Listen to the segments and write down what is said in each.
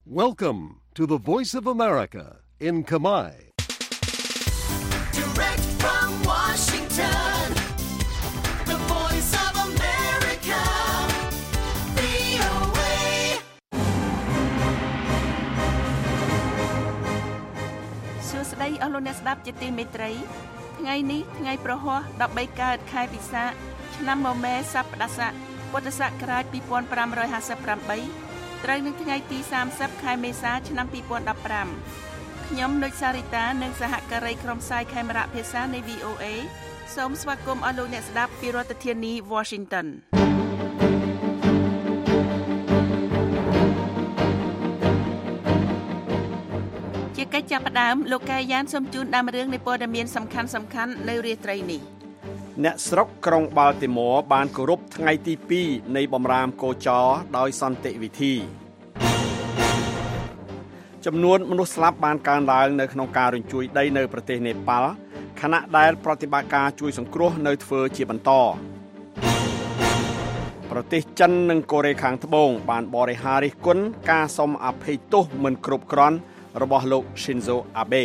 Welcome to the Voice of America in Khmer. Direct from Washington, the Voice of America, VOA. សួស្តីអស់លោកអ្នកស្ដាប់ជាទីមេត្រីថ្ងៃនេះថ្ងៃប្រហ័ស13កើតខែពិសាខឆ្នាំមមែសប្តាស័កពុទ្ធសករាជ2558ត្រូវនឹងថ្ងៃទី30ខែមេសាឆ្នាំ2015ខ្ញុំនុចសារីតានិងសហការីក្រុមផ្សាយខេមរៈភាសានៃ VOA សូមស្វាគមន៍អស់លោកអ្នកស្ដាប់ពីរដ្ឋធានី Washington ជាកិច្ចចាប់ផ្ដើមលោកកាយានសូមជូនដើមរឿងនៃព័ត៌មានសំខាន់ៗនៅរាត្រីនេះអ្នកស្រុកក្រុងបាល់ទីម៉ូបានគោរពថ្ងៃទី2នៃបំរាមកោចរដោយសន្តិវិធីចំនួនមនុស្សស្លាប់បានកើនឡើងនៅក្នុងការរញ្ជួយដីនៅប្រទេសនេប៉ាល់ខណៈដែលប្រតិបត្តិការជួយសង្គ្រោះនៅធ្វើជាបន្តប្រទេសចិននិងកូរ៉េខាងត្បូងបានបរិហារិះគន់ការសុំអភ័យទោសមិនគ្រប់គ្រាន់របស់លោក Shinzo Abe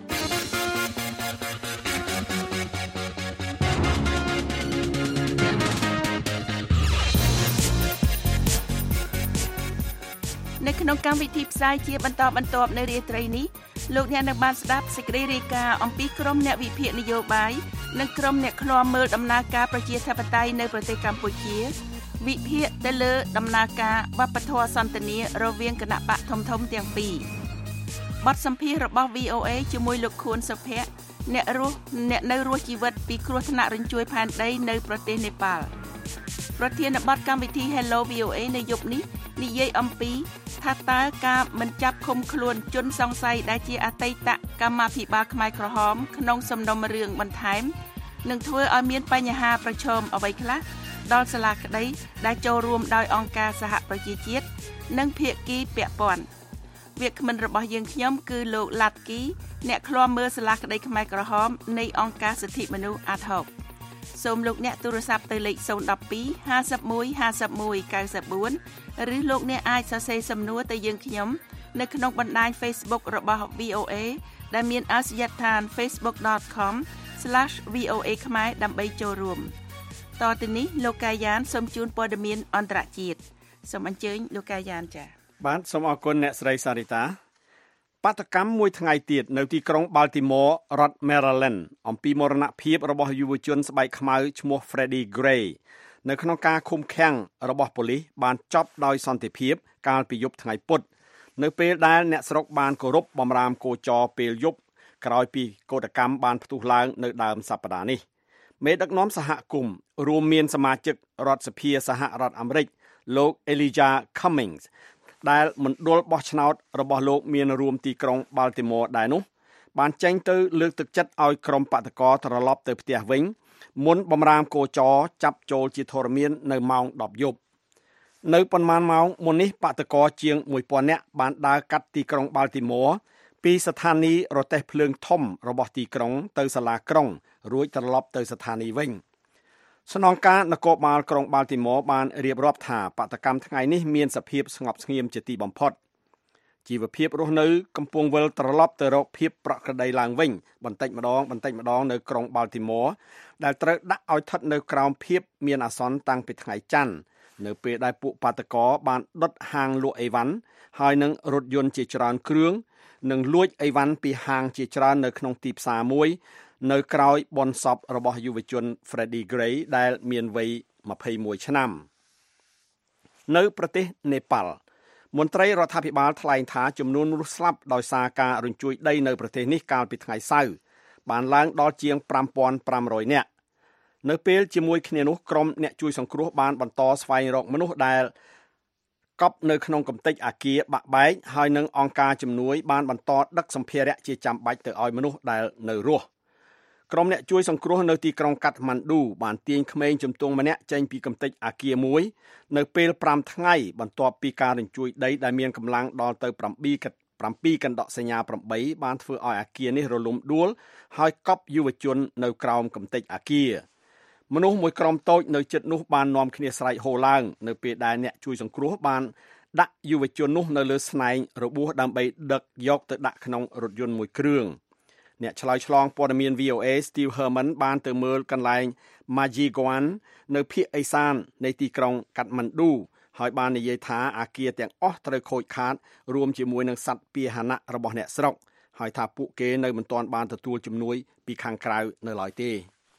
នៅក្នុងកម្មវិធីផ្សាយជាបន្តបន្ទាប់នៅរាត្រីនេះលោកអ្នកនឹងបានស្ដាប់សេចក្តីរាយការណ៍អំពីក្រុមអ្នកវិភាគនយោបាយនិងក្រុមអ្នកឃ្លាំមើលដំណើរការប្រជាធិបតេយ្យនៅប្រទេសកម្ពុជាវិភាគទៅលើដំណើរការវប្បធម៌សន្ទនារវាងគណៈបកធំៗទាំងពីរបទសម្ភាសន៍របស់ VOA ជាមួយលោកខួនសុភ័ក្រអ្នកនៅរស់ជីវិតពីគ្រោះថ្នាក់រញ្ជួយផែនដីនៅប្រទេសនេប៉ាល់ប្រធានបទកម្មវិធី Hello VOA នៅយប់នេះនិយាយអំពីថាតើការមិនចាប់ឃុំខ្លួនជនសង្ស័យដែលជាអតីតកម្មាភិបាលខ្មែរក្រហមក្នុងសំណុំរឿងបន្ថែមនឹងធ្វើឲ្យមានបញ្ហាប្រឈមអ្វីខ្លះដល់សាលាក្តីដែលចូលរួមដោយអង្គការសហប្រជាជាតិនិងភាគីពាក់ព័ន្ធវាគ្មិនរបស់យើងខ្ញុំគឺលោកឡាត់គីអ្នកឃ្លាំមើលសាលាក្តីខ្មែរក្រហមនៃអង្គការសិទ្ធិមនុស្សអាត់ហុកសូមលោកអ្នកទូរស័ព្ទទៅលេខ012 51 51 94ឬលោកអ្នកអាចសរសេរសំណួរទៅយើងខ្ញុំនៅក្នុងបណ្ដាញ Facebook របស់ VOA ដែលមានអាសយដ្ឋាន facebook.com/VOA ខ្មែរដើម្បីចូលរួមតទៅនេះលោកកាយានសូមជូនព័ត៌មានអន្តរជាតិសូមអញ្ជើញលោកកាយានចា៎បាទសូមអរគុណអ្នកស្រីសារីតាបាតកម្មមួយថ្ងៃទៀតនៅទីក្រុង Baltimore រដ្ឋ Maryland អំពីមរណភាពរបស់យុវជនស្បែកខ្មៅឈ្មោះ Freddie Gray នៅក្នុងការឃុំឃាំងរបស់ប៉ូលីសបានចប់ដោយសន្តិភាពកាលពីយប់ថ្ងៃពុធនៅពេលដែលអ្នកស្រុកបានគោរពបម្រាមកោចរពេលយប់ក្រោយពីកោតកម្មបានផ្ទុះឡើងនៅដើមសប្តាហ៍នេះមេដឹកនាំសហគមន៍រួមមានសមាជិករដ្ឋសភាសហរដ្ឋអាមេរិកលោក Elijah Cummings ដែលមណ្ឌលបោះឆ្នោតរបស់លោកមានរួមទីក្រុង Baltimore ដែរនោះបានចេញទៅលើកទឹកចិត្តឲ្យក្រុមបដកត្រឡប់ទៅផ្ទះវិញមុនបម្រាមកោចរចាប់ចូលជាធរមាននៅម៉ោង10យប់នៅប៉ុន្មានម៉ោងមុននេះបដកជាង 1000 នាក់បានដើរកាត់ទីក្រុង Baltimore ពីស្ថានីយ៍រទេះភ្លើងធំរបស់ទីក្រុងទៅសាលាក្រុងរួចត្រឡប់ទៅស្ថានីយ៍វិញស្នងការនគរបាលក្រុង Baltimore បានរៀបរាប់ថាបដកម្មថ្ងៃនេះមានសភាពស្ងប់ស្ងៀមជាទីបំផុតជីវភាពរស់នៅកំពុងវិលត្រឡប់ទៅរកភាពប្រក្រតីឡើងវិញបន្តិចម្ដងនៅក្រុង Baltimore ដែលត្រូវដាក់ឲ្យស្ថិតនៅក្រោមភាពមានអាសន្នតាំងពីថ្ងៃច័ន្ទនៅពេលដែលពួកបាតកោបានដុតហាងលក់អីវ៉ាន់ហើយនឹងរថយន្តជាច្រើនគ្រឿងនិងលួចអីវ៉ាន់ពីហាងជាច្រើននៅក្នុងទីផ្សារមួយនៅក្រោយបុណ្យសពរបស់យុវជន Freddie Gray ដែលមានវ័យ21ឆ្នាំនៅប្រទេសនេប៉ាល់មន្ត្រីរដ្ឋាភិបាលថ្លែងថាចំនួនមនុស្សស្លាប់ដោយសារការរញ្ជួយដីនៅប្រទេសនេះកាលពីថ្ងៃសៅរ៍បានឡើងដល់ជាង 5500 នាក់នៅពេលជាមួយគ្នានោះក្រុមអ្នកជួយសង្គ្រោះបានបន្តស្វែងរកមនុស្សដែលកប់នៅក្នុងកំទេចអគារបាក់បែកហើយនឹងអង្គការជំនួយបានបន្តដឹកសម្ភារៈជាចាំបាច់ទៅឲ្យមនុស្សដែលនៅរស់ក្រុមអ្នកជួយសង្គ្រោះនៅទីក្រុងកាត្ម៉ាន់ឌូបានទាញក្មេងជំទង់ម្នាក់ចេញពីកំទេចអគារមួយនៅពេល5ថ្ងៃបន្ទាប់ពីការរញ្ជួយដីដែលមានកម្លាំងដល់ទៅ7កណ្ដកសញ្ញា8បានធ្វើឲ្យអគារនេះរលំដួលហើយកប់យុវជននៅក្រោមកំទេចអគារមនុស្សមួយក្រុមតូចនៅជិតនោះបាននាំគ្នាស្រែកហូឡើងនៅពេលដែលអ្នកជួយសង្គ្រោះបានដាក់យុវជននោះនៅលើស្នែងរបួសដើម្បីដឹកយកទៅដាក់ក្នុងរថយន្តមួយគ្រឿងអ្នកឆ្លើយឆ្លងព័ត៌មាន VOA Steve Herman បានទៅមើលកន្លែង Majiguan នៅភាគឦសាននៃទីក្រុងកាត់ម៉ាន់ឌូហើយបាននិយាយថាអគារទាំងអស់ត្រូវខូចខាតរួមជាមួយនឹងសត្វពាហនៈរបស់អ្នកស្រុកហើយថាពួកគេនៅមិនទាន់បានទទួលជំនួយពីខាងក្រៅនៅឡើយទេ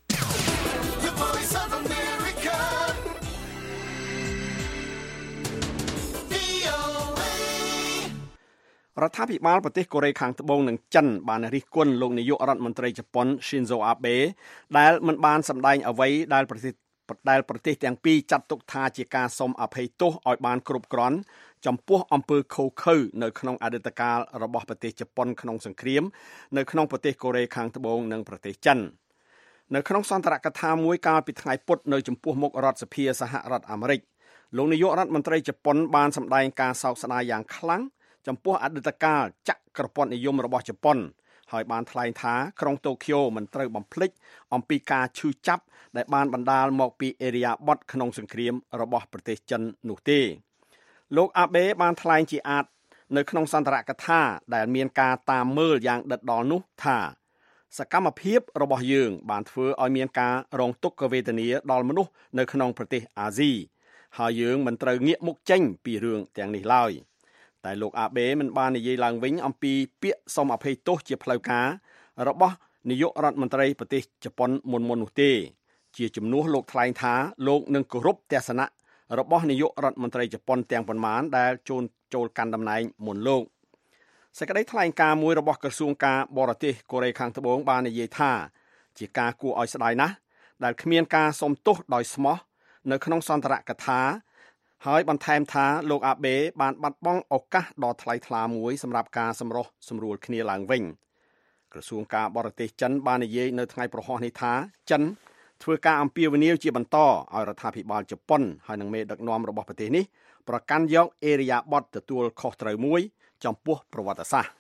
រដ្ឋាភិបាលប្រទេសកូរ៉េខាងត្បូងនិងចិនបានរិះគន់លោកនាយករដ្ឋមន្ត្រីជប៉ុន Shinzo Abe ដែលមិនបានសម្ដែងអ្វីដែលប្រទេសទាំងពីរចាត់ទុកថាជាការសុំអភ័យទោសឲ្យបានគ្រប់គ្រាន់ចំពោះអំពើឃោរឃៅនៅក្នុងអតីតកាលរបស់ប្រទេសជប៉ុនក្នុងសង្គ្រាមនៅក្នុងប្រទេសកូរ៉េខាងត្បូងនិងប្រទេសចិននៅក្នុងសន្ទរកថាមួយកាលពីថ្ងៃពុធនៅចំពោះមុខរដ្ឋសភាសហរដ្ឋអាមេរិកលោកនាយករដ្ឋមន្ត្រីជប៉ុនបានសម្ដែងការសោកស្ដាយយ៉ាងខ្លាំងចំពោះអតីតកាលចក្រពត្តិនិយមរបស់ជប៉ុនហើយបានថ្លែងថាក្រុងតូក្យូមិនត្រូវបំភ្លេចអំពីការឈឺចាប់ដែលបានបណ្ដាលមកពីអេរយាប័តក្នុងសង្គ្រាមរបស់ប្រទេសចិននោះទេលោកអាបេបានថ្លែងជាអាចនៅក្នុងសន្ទរកថាដែលមានការតាមមើលយ៉ាងដិតដល់នោះថាសកម្មភាពរបស់យើងបានធ្វើឲ្យមានការរងទុក្ខវេទនាដល់មនុស្សនៅក្នុងប្រទេសអាស៊ីហើយយើងមិនត្រូវងាកមុខចេញពីរឿងទាំងនេះឡើយតែលោកអាបេមិនបាននិយាយឡើងវិញអំពីពាក្យសុំអភ័យទោសជាផ្លូវការរបស់នាយករដ្ឋមន្ត្រីប្រទេសជប៉ុនមុននោះទេជាជំនួសលោកថ្លែងថាលោកនឹងគោរពទស្សនៈរបស់នាយករដ្ឋមន្ត្រីជប៉ុនទាំងប៉ុន្មានដែលចូលកាន់តំណែងមុនលោកសេចក្តីថ្លែងការណ៍មួយរបស់ក្រសួងការបរទេសកូរ៉េខាងត្បូងបាននិយាយថាជាការគួរឲ្យស្ដាយណាស់ដែលគ្មានការសុំទោសដោយស្មោះនៅក្នុងសន្ទរកថាហើយបន្ថែមថាលោកអាបេបានបាត់បង់ឱកាសដ៏ថ្លៃថ្លាមួយសម្រាប់ការសម្រុះសម្រួលគ្នាឡើងវិញក្រសួងការបរទេសចិនបាននិយាយនៅថ្ងៃប្រហោះនេះថាចិនធ្វើការអំពាវនាវជាបន្តឲ្យរដ្ឋាភិបាលជប៉ុនហើយនិងមេដឹកនាំរបស់ប្រទេសនេះប្រកាន់យកអេរយាប័តទទួលខុសត្រូវមួយចំពោះប្រវត្តិសាស្ត្រ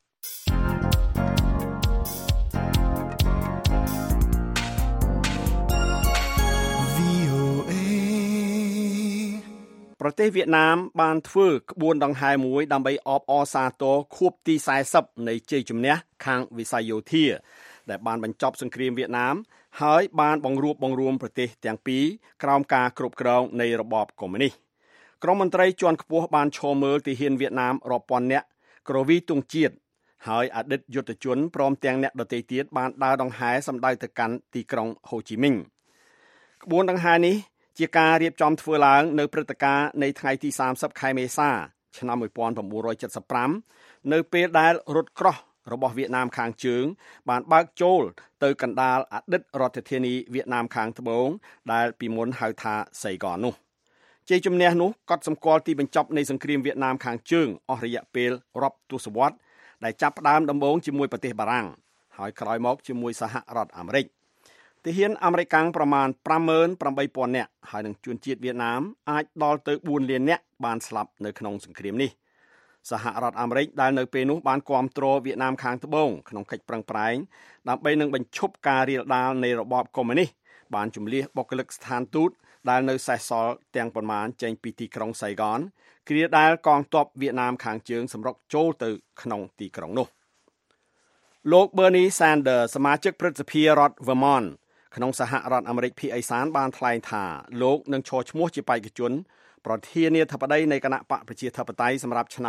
ប្រទេសវៀតណាមបានធ្វើក្បួនដង្ហែមួយដើម្បីអបអរសាទរខួបទី40នៃជ័យជំនះខាងវិស័យយោធាដែលបានបញ្ចប់សង្គ្រាមវៀតណាមហើយបានបង្រួបបង្រួមប្រទេសទាំងពីរក្រោមការគ្រប់គ្រងនៃរបបកុម្មុយនីសក្រុមមន្ត្រីជាន់ខ្ពស់បានឈរមើលទាហានវៀតណាមរាប់ពាន់នាក់គ្រវីទង់ជាតិហើយអតីតយុទ្ធជនព្រមទាំងអ្នកដទៃទៀតបានដើរដង្ហែសម្ដៅទៅកាន់ទីក្រុងហូជីមិញក្បួនដង្ហែនេះជាការរៀបចំធ្វើឡើងនៅព្រឹត្តិការណ៍នៃថ្ងៃទី30ខែមេសាឆ្នាំ1975នៅពេលដែលរថក្រោះរបស់វៀតណាមខាងជើងបានបើកចូលទៅកណ្ដាលអតីតរដ្ឋធានីវៀតណាមខាងត្បូងដែលពីមុនហៅថាសៃហ្គននោះជ័យជំនះនោះកត់សម្គាល់ទីបញ្ចប់នៃសង្គ្រាមវៀតណាមខាងជើងអស់រយៈពេលរាប់ទសវត្សរ៍ដែលចាប់ផ្ដើមដំបូងជាមួយប្រទេសបារាំងហើយក្រោយមកជាមួយសហរដ្ឋអាមេរិកទាហានអាមេរិកប្រមាណ 58,000 នាក់ហើយនឹងជនជាតិវៀតណាមអាចដល់ទៅ4លាននាក់បានស្លាប់នៅក្នុងសង្គ្រាមនេះសហរដ្ឋអាមេរិកដែលនៅពេលនោះបានគាំទ្រវៀតណាមខាងត្បូងក្នុងកិច្ចប្រឹងប្រែងដើម្បីនឹងបញ្ឈប់ការរាលដាលនៃរបបកុម្មុយនីសបានជម្លៀសបុគ្គលិកស្ថានទូតដែលនៅសេសសល់ទាំងប៉ុន្មានចេញពីទីក្រុងសៃហ្គនគ្រាដែលកងទ័ពវៀតណាមខាងជើងសម្រុកចូលទៅក្នុងទីក្រុងនោះលោក Bernie Sanders សមាជិកព្រឹទ្ធសភារដ្ឋ Vermont ក្នុងសហរដ្ឋអាមេរិកភាគឦសានបានថ្លែងថាលោកនឹងឈរឈ្មោះជាបេក្ខជនប្រធានាធិបតីនៃគណៈបកប្រជាធិបតេយ្យសម្រាប់ឆ្នាំ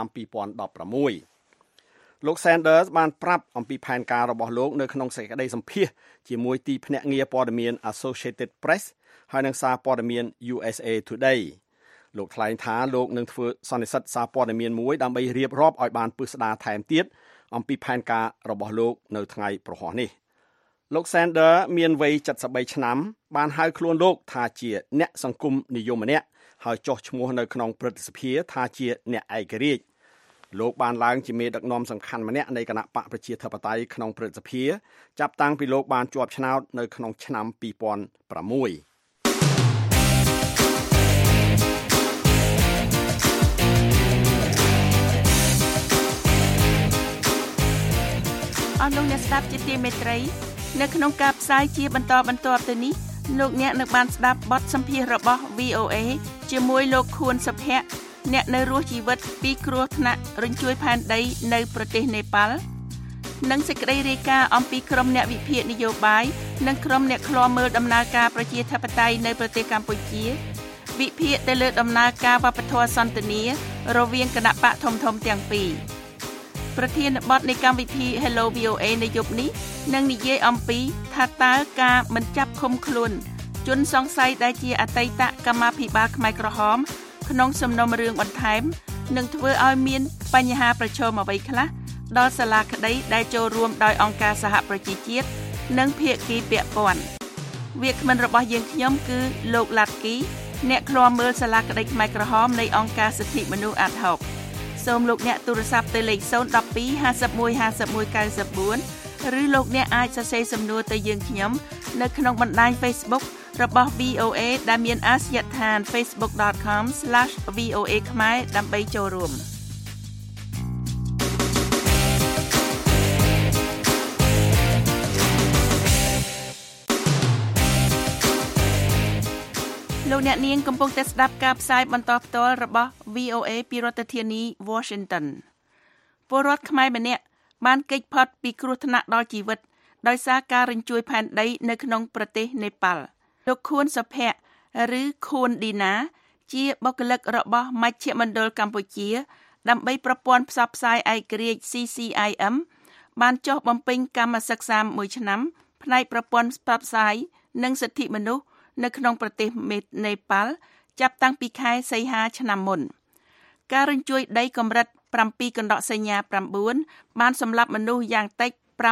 2016លោក Sanders បានប្រាប់អំពីផែនការរបស់លោកនៅក្នុងសេចក្តីសម្ភាសន៍ជាមួយទីភ្នាក់ងារព័ត៌មាន Associated Press ហើយនិងសារព័ត៌មាន USA Today លោកថ្លែងថាលោកនឹងធ្វើសន្និសីទសារព័ត៌មានមួយដើម្បីរៀបរាប់ឲ្យបានពិស្ដារថែមទៀតអំពីផែនការរបស់លោកនៅថ្ងៃប្រហោះនេះលោក Sanders មានវ័យ73ឆ្នាំបានហៅខ្លួនលោកថាជាអ្នកសង្គមនិយមម្នាក់ហើយចុះឈ្មោះនៅក្នុងព្រឹទ្ធសភាថាជាអ្នកឯករាជ្យលោកបានឡើងជាមេដឹកនាំសំខាន់ម្នាក់នៃគណៈបកប្រជាធិបតេយ្យក្នុងព្រឹទ្ធសភាចាប់តាំងពីលោកបានជាប់ឆ្នោតនៅក្នុងឆ្នាំ2006 អស់លោកអ្នកស្ដាប់ជាទីមេត្រីនៅក្នុងការផ្សាយជាបន្តបន្ទាប់ទៅនេះលោកអ្នកនឹងបានស្ដាប់បទសម្ភាសន៍របស់ VOA ជាមួយលោកខួនសុភ័ក្រអ្នកនៅរស់ជីវិតពីគ្រោះថ្នាក់រញ្ជួយផែនដីនៅប្រទេសនេប៉ាល់និងសេចក្តីរាយការណ៍អំពីក្រុមអ្នកវិភាគនយោបាយនិងក្រុមអ្នកឃ្លាំមើលដំណើរការប្រជាធិបតេយ្យនៅប្រទេសកម្ពុជាវិភាគទៅលើដំណើរការវប្បធម៌សន្ទនារវាងគណៈបកធំៗទាំងពីរប្រធានបទនៃកម្មវិធី Hello VOA នៅយប់នេះនឹងនិយាយអំពីថាតើការមិនចាប់ឃុំខ្លួនជនសង្ស័យដែលជាអតីតកម្មាភិបាលខ្មែរក្រហមក្នុងសំណុំរឿងបន្ថែមនឹងធ្វើឲ្យមានបញ្ហាប្រឈមអ្វីខ្លះដល់សាលាក្តីដែលចូលរួមដោយអង្គការសហប្រជាជាតិនិងភាគីពាក់ព័ន្ធវាគ្មិនរបស់យើងខ្ញុំគឺលោកឡាត់គីអ្នកឃ្លាំមើលសាលាក្តីខ្មែរក្រហមនៃអង្គការសិទ្ធិមនុស្សអាត់ហុកសូមលោកអ្នកទូរស័ព្ទទៅលេខ012 51 51 94ឬលោកអ្នកអាចសរសេរសំណួរទៅយើងខ្ញុំនៅក្នុងបណ្ដាញ Facebook របស់ VOA ដែលមានអាសយដ្ឋាន facebook.com/VOA ខ្មែរដើម្បីចូលរួមលោកអ្នកនាងកំពុងតែស្ដាប់ការផ្សាយបន្តផ្ទាល់របស់ VOA ពីរដ្ឋធានី Washington ពលរដ្ឋខ្មែរម្នាក់បានគេចផុតពីគ្រោះថ្នាក់ដល់ជីវិតដោយសារការរញ្ជួយផែនដីនៅក្នុងប្រទេសនេប៉ាល់លោកខួនសុភ័ក្រឬខួនឌីណាជាបុគ្គលិករបស់មជ្ឈមណ្ឌលកម្ពុជាដើម្បីប្រព័ន្ធផ្សព្វផ្សាយឯករាជ្យ CCIM បានចុះបំពេញកម្មសិក្សា1ឆ្នាំផ្នែកប្រព័ន្ធផ្សព្វផ្សាយនិងសិទ្ធិមនុស្សនៅក្នុងប្រទេសនេប៉ាល់ចាប់តាំងពីខែសីហាឆ្នាំមុនការរញ្ជួយដីកម្រិត7កណ្ដកសញ្ញា9បានសម្លាប់មនុស្សយ៉ាងតិច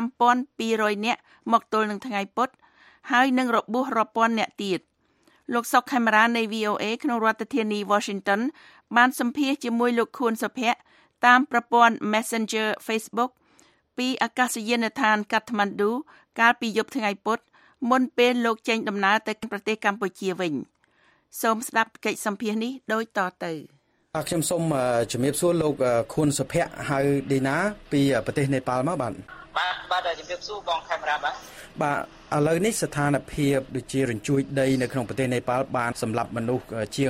5,200 នាក់មកទល់នឹងថ្ងៃពុធហើយនឹងរបួសរាប់ពាន់នាក់ទៀតលោកសុកខេមរានៃ VOA ក្នុងរដ្ឋធានី Washington បានសម្ភាសន៍ជាមួយលោកខួនសុភ័ក្រតាមប្រព័ន្ធ Messenger Facebook ពីអាកាសយានដ្ឋានកាត្មាន់ឌូកាលពីយប់ថ្ងៃពុធមុនពេលលោកចេញដំណើរទៅប្រទេសកម្ពុជាវិញសូមស្ដាប់កិច្ចសម្ភាសន៍នេះដូចតទៅខ្ញុំសូមជំរាបសួរលោកខួនសុភ័ក្រហៅឌីណាពីប្រទេសនេប៉ាល់មកបាទជំរាបសួរបងខេមរាបាទឥឡូវនេះស្ថានភាពដូចជារញ្ជួយដីនៅក្នុងប្រទេសនេប៉ាល់បានសម្លាប់មនុស្សជាង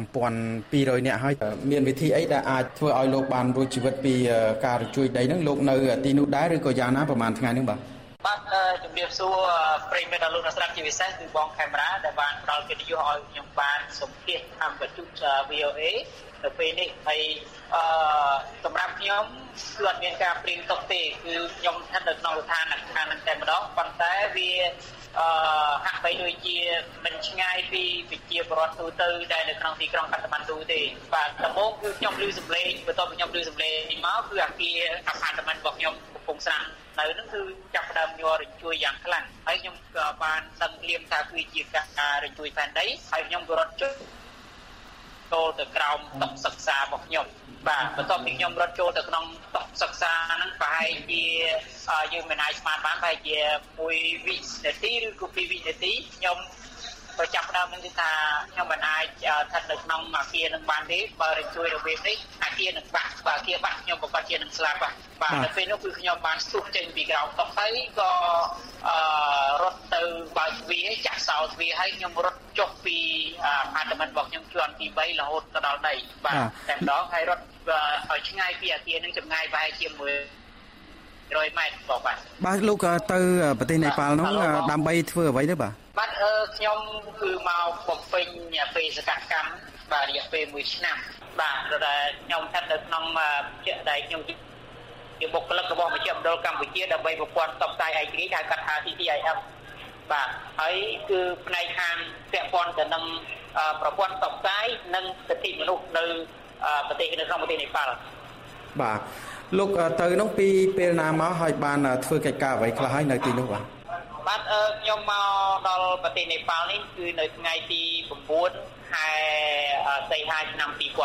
5,200 នាក់ហើយមានវិធីអីដែលអាចធ្វើឲ្យលោកបានរួចជីវិតពីការរញ្ជួយដីហ្នឹងលោកនៅទីនោះដែរឬក៏យ៉ាងណាប្រហែលថ្ងៃនេះបាទជំរាបសួរប្រិយមិត្តលោកអ្នកស្ដាប់ជាពិសេសគឺបងខេមរាដែលបានផ្ដល់កិត្តិយសឲ្យខ្ញុំបានសម្ភាសន៍តាមបទ VOA នៅពេលនេះហើយសម្រាប់ខ្ញុំគឺអត់មានការព្រៀងទុកទេគឺខ្ញុំស្ថិតនៅក្នុងស្ថានភាពហ្នឹងតែម្ដងប៉ុន្តែវាហាក់បីដូចជាមិនឆ្ងាយពីវិជាបរដ្ឋទូទៅដែលនៅក្នុងទីក្រុងកាត្មាន់ឌូទេបាទដំបូងគឺខ្ញុំឮសំឡេងបន្ទាប់ពីខ្ញុំឮសំឡេងមកគឺអាគារអាផាតមិនរបស់ខ្ញុំកំពុងស្រាំនៅនឹងគឺចាប់ផ្ដើមញ័ររញ្ជួយយ៉ាងខ្លាំងហើយខ្ញុំក៏បានដឹងភ្លាមថាគឺជាការរញ្ជួយផែនដីហើយខ្ញុំក៏រត់ចូលទៅក្រោមតុសិក្សារបស់ខ្ញុំបាទបន្ទាប់ពីខ្ញុំរត់ចូលទៅក្នុងតុសិក្សាហ្នឹងប្រហែលជាយើងមិនអាចស្មានបានប្រហែលជា1វិនាទីឬក៏2វិនាទីខ្ញុំក៏ចាប់ផ្ដើមនឹងគឺថាខ្ញុំមិនអាចស្ថិតនៅក្នុងអាគារនឹងបានទេបើរញ្ជួយរបៀបនេះអាគារនឹងបាក់បើអាគារបាក់ខ្ញុំប្រកាសជានឹងស្លាប់បាទនៅពេលនោះគឺខ្ញុំបានស្ទុះចេញពីក្រោមតុហើយក៏រត់ទៅបើកទ្វារចាក់សោទ្វារហើយខ្ញុំរត់ចុះពីអាផាតមិនរបស់ខ្ញុំជាន់ទី3រហូតទៅដល់ដីបាទតែម្ដងហើយរត់ឲ្យឆ្ងាយពីអាគារនឹងចម្ងាយប្រហែលជា100 ម៉ែត្របាទលោកទៅប្រទេសនេប៉ាល់នោះដើម្បីធ្វើអ្វីទៅបាទខ្ញុំគឺមកបំពេញបេសកកម្មបាទរយៈពេល1ឆ្នាំបាទដែលខ្ញុំស្ថិតនៅក្នុងជាដែលខ្ញុំជាបុគ្គលិករបស់មជ្ឈមណ្ឌលកម្ពុជាដើម្បីប្រព័ន្ធផ្សព្វផ្សាយឯករាជ្យហៅកាត់ថា CCIM បាទហើយគឺផ្នែកខាងពាក់ព័ន្ធទៅនឹងប្រព័ន្ធផ្សព្វផ្សាយនិងសិទ្ធិមនុស្សនៅប្រទេសនៅក្នុងប្រទេសនេប៉ាល់បាទលោកទៅនោះពីពេលណាមកហើយបានធ្វើកិច្ចការអ្វីខ្លះហើយនៅទីនោះបាទខ្ញុំមកដល់ប្រទេសនេប៉ាល់នេះគឺនៅថ្ងៃទី9ខែសីហាឆ្នាំ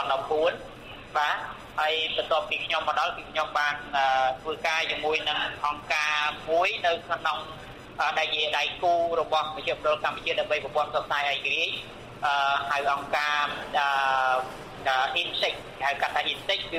2014បាទហើយបន្ទាប់ពីខ្ញុំមកដល់គឺខ្ញុំបានធ្វើការជាមួយនឹងអង្គការមួយនៅក្នុងដៃគូរបស់មជ្ឈមណ្ឌលកម្ពុជាដើម្បីប្រព័ន្ធផ្សព្វផ្សាយឯករាជ្យហៅអង្គការ INSEC ហៅកាត់ថា INSEC គឺ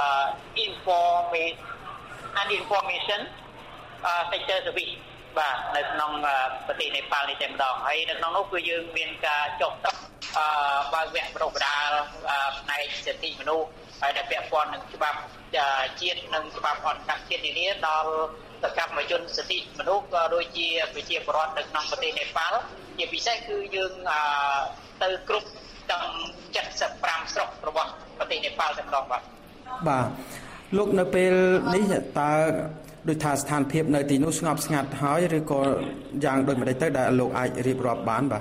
Information Sector Service បាទនៅក្នុងប្រទេសនេប៉ាល់នេះតែម្ដងហើយនៅក្នុងនោះគឺយើងមានការចុះទឹកបើកវគ្គបណ្ដុះបណ្ដាលផ្នែកសិទ្ធិទ្ធិមនុស្សហើយដែលពាក់ព័ន្ធនឹងច្បាប់ជាតិនិងច្បាប់អន្តរជាតិនានាដល់សកម្មជនសិទ្ធិមនុស្សក៏ដូចជាប្រជាពលរដ្ឋនៅក្នុងប្រទេសនេប៉ាល់ជាពិសេសគឺយើងទៅគ្រប់ទាំង75ស្រុករបស់ប្រទេសនេប៉ាល់តែម្ដងបាទលោកនៅពេលនេះតើដោយថាស្ថានភាពនៅទីនោះស្ងប់ស្ងាត់ហើយឬក៏យ៉ាងដូចម្តេចទៅដែលលោកអាចរៀបរាប់បានបាទ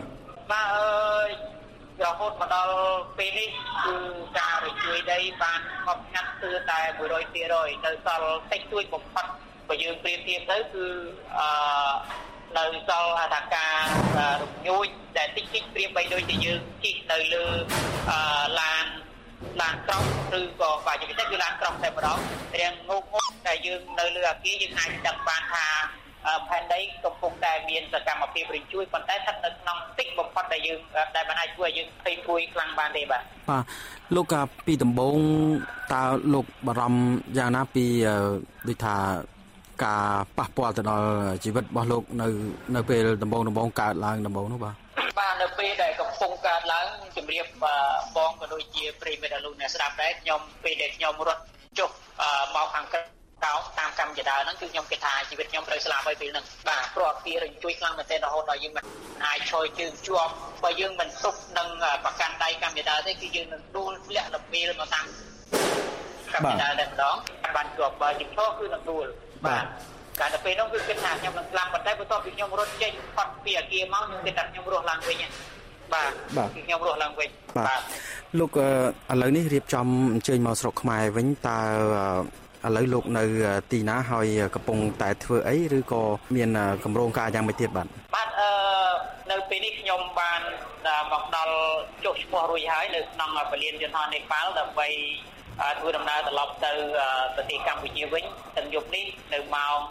រហូតមកដល់ពេលនេះគឺការរជួយដីបានស្ងប់ស្ងាត់គឺតែ 100% នៅសល់តិចតួចបំផុតបើយើងប្រៀបធៀបទៅគឺនៅសល់អធិការរំញួចដែលតិចប្រៀបបីដូចជាយើងជិះនៅលើឡានក្រុងឬក៏បាទជាពិសេសគឺឡានក្រុងតែម្ដងរៀងងងតែយើងនៅលើអាគារយើងអាចដឹងបានថាផែនដីកំពុងតែមានសកម្មភាពរញ្ជួយប៉ុន្តែស្ថិតនៅក្នុងតិចបំផុតដែលយើងដែលមិនអាចធ្វើឲ្យយើងភ័យព្រួយខ្លាំងបានទេបាទលោកកាពីដំបូងតើលោកបារម្ភយ៉ាងណាពីដូចថាការប៉ះពាល់ទៅដល់ជីវិតរបស់លោកនៅពេលដំបូងកើតឡើងដំបូងនោះបាទនៅពេលដែលកំពុងកើតឡើងជំរាបបងក៏ដូចជាប្រិមិត្តអលូនអ្នកស្ដាប់ដែរខ្ញុំពេលដែលខ្ញុំរត់ចុះមកខាងក្រៅតាមកម្មជាដើមហ្នឹងគឺខ្ញុំគិតថាជីវិតខ្ញុំត្រូវស្លាប់ហើយពេលហ្នឹងបាទព្រោះអាគាររញ្ជួយខ្លាំងមែនទែនរហូតដល់យើងមិនអាចឈរជើងជាប់បើយើងមិនទប់នឹងប្រកាន់ដៃកម្មជាដើមទេគឺយើងនឹងដួលធ្លាក់លំពេលមកតាមកម្មជាដើមតែម្ដងបានជាប់បើជំថោគឺនឹងដួលបាទកាលទៅពេលនោះគឺគិតថាខ្ញុំនឹងស្លាប់ប៉ុន្តែបន្ទាប់ពីខ្ញុំរត់ចេញផុតពីអាគារមកខ្ញុំគិតថាខ្ញុំរស់ឡើងវិញបាទខ្ញុំរស់ឡើងវិញបាទលោកឥឡូវនេះរៀបចំអញ្ជើញមកស្រុកខ្មែរវិញតើឥឡូវលោកនៅទីណាហើយកំពុងតែធ្វើអីឬក៏មានគម្រោងការយ៉ាងម៉េចទៀតបាទនៅពេលនេះខ្ញុំបានមកដល់ចុះឈ្មោះរួចហើយនៅក្នុងពលានយន្តហោះនេប៉ាល់ដើម្បីធ្វើដំណើរត្រឡប់ទៅប្រទេសកម្ពុជាវិញទាំងយប់នេះនៅម៉ោង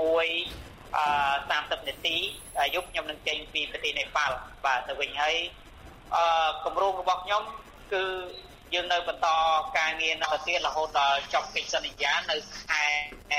11:30 នាទីយប់ខ្ញុំនឹងចេញពីប្រទេសនេប៉ាល់បាទទៅវិញហើយគម្រោងរបស់ខ្ញុំគឺយើងនៅបន្តការងារនៅទៀតរហូតដល់ចប់កិច្ចសន្យានៅខែ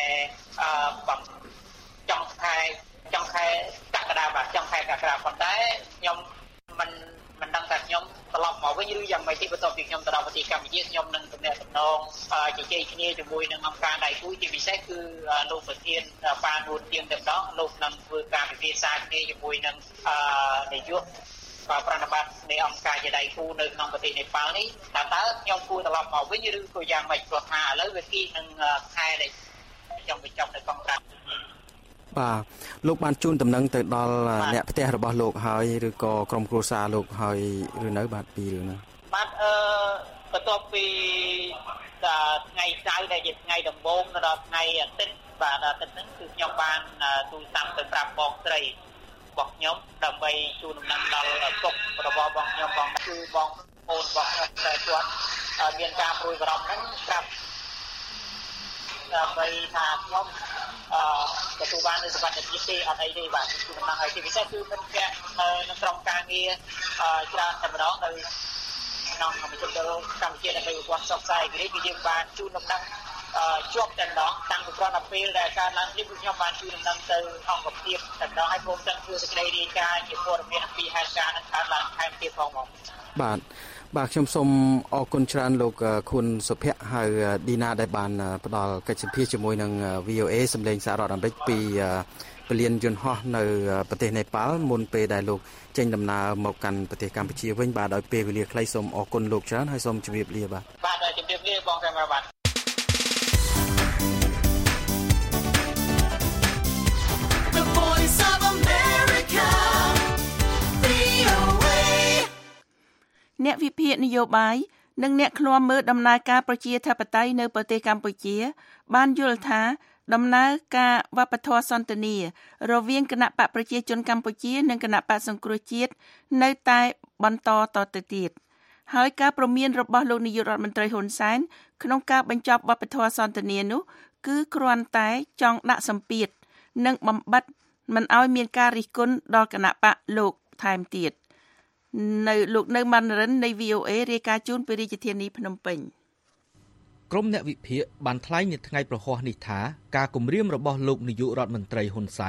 ចុងខែកក្កដាបាទចុងខែកក្កដាប៉ុន្តែខ្ញុំមិនដឹងថាខ្ញុំត្រឡប់មកវិញឬយ៉ាងម៉េចទេបន្ទាប់ពីខ្ញុំទៅដល់ប្រទេសកម្ពុជាខ្ញុំនឹងទំនាក់ទំនងជជែកគ្នាជាមួយនឹងអង្គការដៃគូជាពិសេសគឺលោកប្រធានប៉ានួនទៀងតែម្ដងលោកនឹងធ្វើការពិភាក្សាគ្នាជាមួយនឹងនាយកប្រណិប័តនៃអង្គការជាដៃគូនៅក្នុងប្រទេសនេប៉ាល់នេះតើខ្ញុំគួរត្រឡប់មកវិញឬក៏យ៉ាងម៉េចព្រោះថាឥឡូវវាគីនឹងខែដែលខ្ញុំបញ្ចប់នៅកងត្រាបាទលោកបានជូនដំណឹងទៅដល់អ្នកផ្ទះរបស់លោកហើយឬក៏ក្រុមគ្រួសារលោកហើយឬនៅបាទពីរឿងហ្នឹងបាទបន្ទាប់ពីថ្ងៃសៅរ៍ដែលជាថ្ងៃដំបូងដល់ថ្ងៃអាទិត្យបាទអាទិត្យហ្នឹងគឺខ្ញុំបានទូរស័ព្ទទៅប្រាប់បងស្រីរបស់ខ្ញុំដើម្បីជូនដំណឹងដល់គុករបស់បងខ្ញុំបងគឺបងប្អូនរបស់ខ្ញុំដែលគាត់មានការព្រួយបារម្ភហ្នឹងប្រាប់ដើម្បីថាខ្ញុំទទួលបាននូវសុវត្ថិភាពទេអត់អីទេបាទគឺដំណឹងឲ្យជាពិសេសគឺមិនពាក់នៅក្នុងការងារច្រើនតែម្ដងនៅក្នុងមជ្ឈមណ្ឌលកម្ពុជាដើម្បីប្រព័ន្ធផ្សព្វផ្សាយគឺយើងបានជូនដំណឹងជាប់តែម្ដងតាំងពីក្រោយដល់ពេលដែលការឡើងនេះគឺខ្ញុំបានជួយដំណឹងទៅអង្គភាពតែម្ដងឲ្យព្រមទាំងធ្វើសេចក្តីរាយការណ៍ជាព័ត៌មានអំពីហេតុការណ៍នឹងកើតឡើងថែមទៀតផងមកបាទខ្ញុំសូមអរគុណច្រើនលោកខុនសុភ័ក្រហើយឌីណាដែលបានផ្ដល់កិច្ចសម្ភាសជាមួយនឹង VOA សម្លេងសហរដ្ឋអាមេរិកពីពលានយន្តហោះនៅប្រទេសនេប៉ាល់មុនពេលដែលលោកចេញដំណើរមកកាន់ប្រទេសកម្ពុជាវិញបាទដោយពេលវេលាខ្លីសូមអរគុណលោកច្រើនហើយសូមជម្រាបលាបាទជម្រាបលាបងកាមេរ៉ាបាទ The Voice of America VOA អ្នកវិភាគនយោបាយនិងអ្នកឃ្លាំមើលដំណើរការប្រជាធិបតេយ្យនៅប្រទេសកម្ពុជាបានយល់ថាដំណើរការវប្បធម៌សន្ទនារវាងគណៈបកប្រជាជនកម្ពុជានិងគណៈបកសង្គ្រោះជាតិនៅតែបន្តតទៅទៀតហើយការព្រមានរបស់លោកនាយករដ្ឋមន្ត្រីហ៊ុនសែនក្នុងការបញ្ចប់វប្បធម៌សន្ទនានោះគឺគ្រាន់តែចង់ដាក់សម្ពាធនិងបំបិទមិនឲ្យមានការរិះគន់ដល់គណៈបកលោកថែមទៀតនៅម៉ាន់រិននៃ VOA រាយការណ៍ជូនពីរាជធានីភ្នំពេញក្រុមអ្នកវិភាគបានថ្លែងនៅថ្ងៃប្រហ័សនេះថាការគម្រាមរបស់លោកនាយករដ្ឋមន្ត្រីហ៊ុនសែន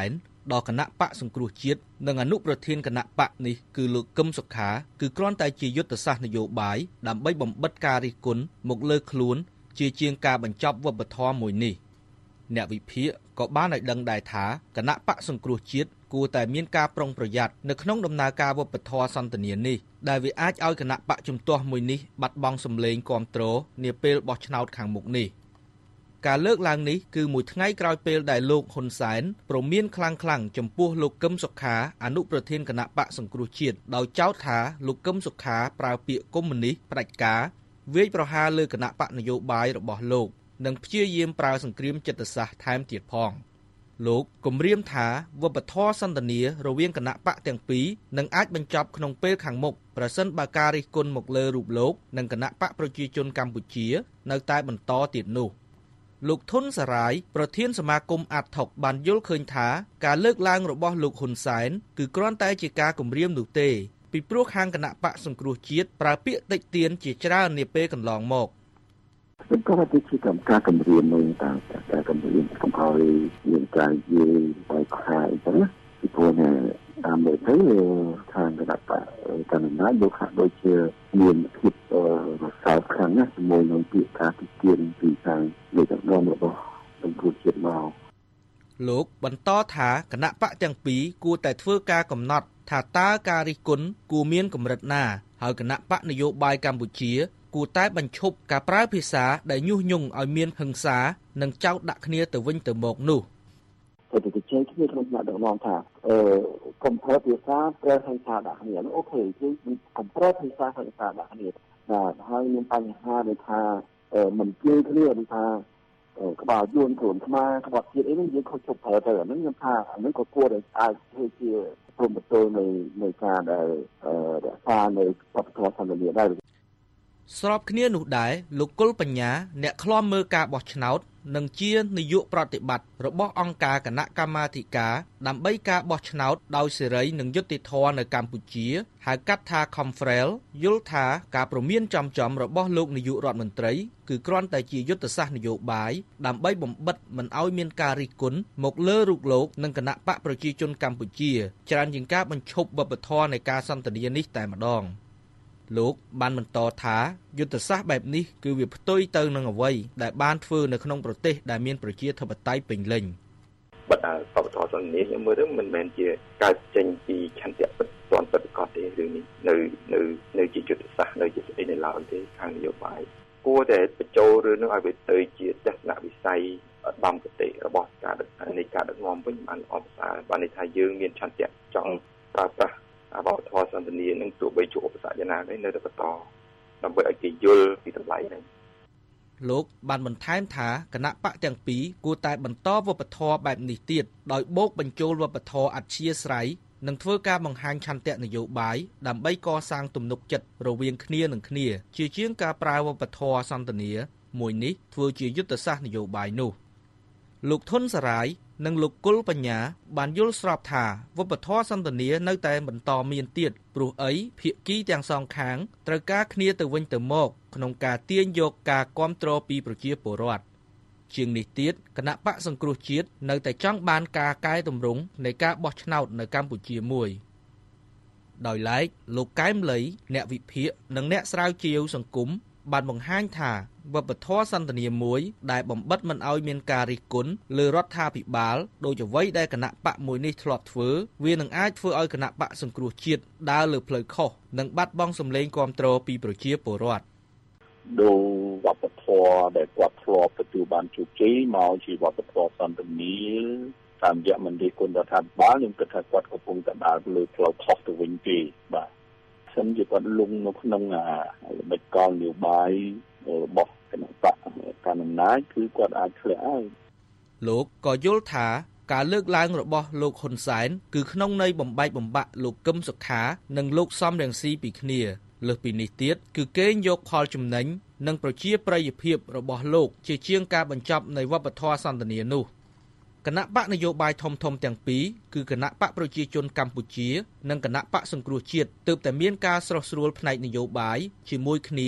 ដល់គណៈបកសង្គ្រោះជាតិនិងអនុប្រធានគណៈបកនេះគឺលោកកឹមសុខាគឺគ្រាន់តែជាយុទ្ធសាស្ត្រនយោបាយដើម្បីបំបិតការរិះគន់មកលើខ្លួនជាជាងការបញ្ចប់វប្បធម៌មួយនេះអ្នកវិភាគក៏បានឲ្យដឹងដែរថាគណៈបកសង្គ្រោះជាតិគួរតែមានការប្រុងប្រយ័ត្ននៅក្នុងដំណើរការវប្បធម៌សន្ទនានេះដែលវាអាចឲ្យគណៈបកជំទាស់មួយនេះបាត់បង់សម្លេងគាំទ្រនាពេលបោះឆ្នោតខាងមុខនេះការលើកឡើងនេះគឺមួយថ្ងៃក្រោយពេលដែលលោកហ៊ុនសែនព្រមានខ្លាំងចំពោះលោកកឹមសុខាអនុប្រធានគណៈបកសង្គ្រោះជាតិដោយចោទថាលោកកឹមសុខាប្រើពាក្យកុម្មុយនីសផ្ដាច់ការវាយប្រហារលើគណៈបកនយោបាយរបស់លោកនិងព្យាយាមប្រើសង្គ្រាមចិត្តសាស្ត្រថែមទៀតផងលោកគម្រាមថាវប្បធម៌សន្ទនារវាងគណៈបកទាំងពីរនឹងអាចបញ្ចប់ក្នុងពេលខាងមុខប្រសិនបើការរិះគន់មកលើរូបលោកនិងគណៈបកប្រជាជនកម្ពុជានៅតែបន្តទៀតនោះលោកធុនសារាយប្រធានសមាគមអាតថុកបានយល់ឃើញថាការលើកឡើងរបស់លោកហ៊ុនសែនគឺគ្រាន់តែជាការគម្រាមនោះទេពីព្រោះខាងគណៈបកសង្គ្រោះជាតិប្រើពាក្យតិចតៀនជាច្រើននាពេលកន្លងមកខ្ញុំក៏ថាជាការគម្រាមមួយតាមការគម្រាមកំឲ្យមានការនិយាយឲ្យខាយទៅណាពីព្រោះតាមមើលទៅខាងគណៈបកកណ្ដាលលោកហាក់ដូចជាមានភាពរសើបខ្លាំងណាស់ជាមួយនឹងពាក្យការទីទានពីខាងលេខដឹកនាំរបស់សង្គ្រោះជាតិមកលោកបន្តថាគណៈបកទាំងពីរគួរតែធ្វើការកំណត់ថាតើការរិះគន់គួរមានកម្រិតណាហើយគណៈបកនយោបាយកម្ពុជាគួរតែបញ្ឈប់ការប្រើភាសាដែលញុះញង់ឲ្យមានហិង្សានិងចោទដាក់គ្នាទៅវិញទៅមកនោះទៅជជែកគ្នាក្នុងថ្នាក់ដឹកនាំថាកុំប្រើភាសាប្រើហិង្សាដាក់គ្នាអូខេគឺកុំប្រើភាសាហិង្សាដាក់គ្នាហើយមានបញ្ហាដូចថាមិនជឿគ្នាដូចថាក្បាលយួនខ្លួនខ្មែរក្បត់ជាតិអីនេះយើងខុសជប់ប្រើទៅអាហ្នឹងខ្ញុំថាអាហ្នឹងក៏គួរតែអាចធ្វើជាព្រមប្រទល់នៃការដែលរក្សានៅវប្បធម៌សន្តិនិកដែរស្របគ្នានោះដែរលោកគុលបញ្ញាអ្នកឃ្លាំមើលការបោះឆ្នោតនិងជានាយកប្រតិបត្តិរបស់អង្គការគណៈកម្មាធិការដើម្បីការបោះឆ្នោតដោយសេរីនិងយុត្តិធម៌នៅកម្ពុជាហៅកាត់ថា Confrel យល់ថាការព្រមានចំរបស់លោកនាយករដ្ឋមន្ត្រីគឺគ្រាន់តែជាយុទ្ធសាស្ត្រនយោបាយដើម្បីបំបិទមិនឲ្យមានការរិះគន់មកលើរូបលោកនិងគណៈបកប្រជាជនកម្ពុជាច្រើនជាងការបញ្ឈប់វប្បធម៌នៃការសន្ទនានេះតែម្ដងលោកបានបន្តថាយុទ្ធសាស្ត្របែបនេះគឺវាផ្ទុយទៅនឹងអ្វីដែលបានធ្វើនៅក្នុងប្រទេសដែលមានប្រជាធិបតេយ្យពេញលេញបើតែវប្បធម៌សន្តិនិកខ្ញុំមើលទៅមិនមែនជាកើតចេញពីឆន្ទៈពិតទាន់ពិតប្រាកដទេរឿងនេះនៅជាយុទ្ធសាស្ត្រនៅជាស្អីនៅឡើយទេខាងនយោបាយគួរតែបញ្ចូលរឿងនោះឲ្យវាទៅជាទស្សនវិស័យបំគតិរបស់ការដឹកនាំវិញបានអបសារបានន័យថាយើងមានឆន្ទៈចង់ប្រើប្រាស់វប្បធម៌សន្តិនិកនឹងទោះបីជួបឧបសគ្គយ៉ាងណាដែរនៅតែបន្តដើម្បីឲ្យគេយល់ពីតម្លៃហ្នឹងលោកបានបន្ថែមថាគណៈបកទាំងពីរគួរតែបន្តវប្បធម៌បែបនេះទៀតដោយបូកបញ្ចូលវប្បធម៌អធ្យាស្រ័យនិងធ្វើការបង្ហាញឆន្ទៈនយោបាយដើម្បីកសាងទំនុកចិត្តរវាងគ្នានឹងគ្នាជាជាងការប្រើវប្បធម៌សន្ទនាមួយនេះធ្វើជាយុទ្ធសាស្ត្រនយោបាយនោះលោកធុនសារាយនិងលោកគុលបញ្ញាបានយល់ស្របថាវប្បធម៌សន្ទនានៅតែបន្តមានទៀតព្រោះអីភាគីទាំងសងខាងត្រូវការគ្នាទៅវិញទៅមកក្នុងការទាញយកការគាំទ្រពីប្រជាពលរដ្ឋជាងនេះទៀតគណៈបកសង្គ្រោះជាតិនៅតែចង់បានការកែតម្រង់នៃការបោះឆ្នោតនៅកម្ពុជាមួយដោយឡែកលោកកែមលីអ្នកវិភាគនិងអ្នកស្រាវជ្រាវសង្គមបានបង្ហាញថាវប្បធម៌សន្ទនាមួយដែលបំបិទមិនឲ្យមានការរិះគន់លើរដ្ឋាភិបាលដោយអ្វីដែលគណៈបកមួយនេះធ្លាប់ធ្វើវានឹងអាចធ្វើឲ្យគណៈបកសង្គ្រោះជាតិដើរលើផ្លូវខុសនិងបាត់បង់សម្លេងគាំទ្រពីប្រជាពលរដ្ឋដោយវប្បធម៌ដែលគាត់ធ្លាប់ទទួលបានជោគជ័យមកជាវប្បធម៌សន្តិនិកតាមរយៈមន្ត្រីគុណរដ្ឋាភិបាលខ្ញុំគិតថាគាត់កំពុងតែដើរលើផ្លូវខុសទៅវិញទេបាទសិនជាគាត់លងនៅក្នុងល្បិចកលនយោបាយរបស់គណៈបកកណ្ដាលអំណាចគឺគាត់អាចធ្លាក់ហើយលោកក៏យល់ថាការលើកឡើងរបស់លោកហ៊ុនសែនគឺក្នុងន័យបំបែកបំបាក់លោកកឹមសុខានិងលោកសំរងស៊ីពីគ្នាលើសពីនេះទៀតគឺកេងយកផលចំណេញនិងប្រជាប្រិយភាពរបស់លោកជាជាងការបញ្ចប់នៃវប្បធម៌សន្ទនានោះគណៈបកនយោបាយធំទាំងពីរគឺគណៈបកប្រជាជនកម្ពុជានិងគណៈបកសង្គ្រោះជាតិទើបតែមានការស្រោះស្រួលផ្នែកនយោបាយជាមួយគ្នា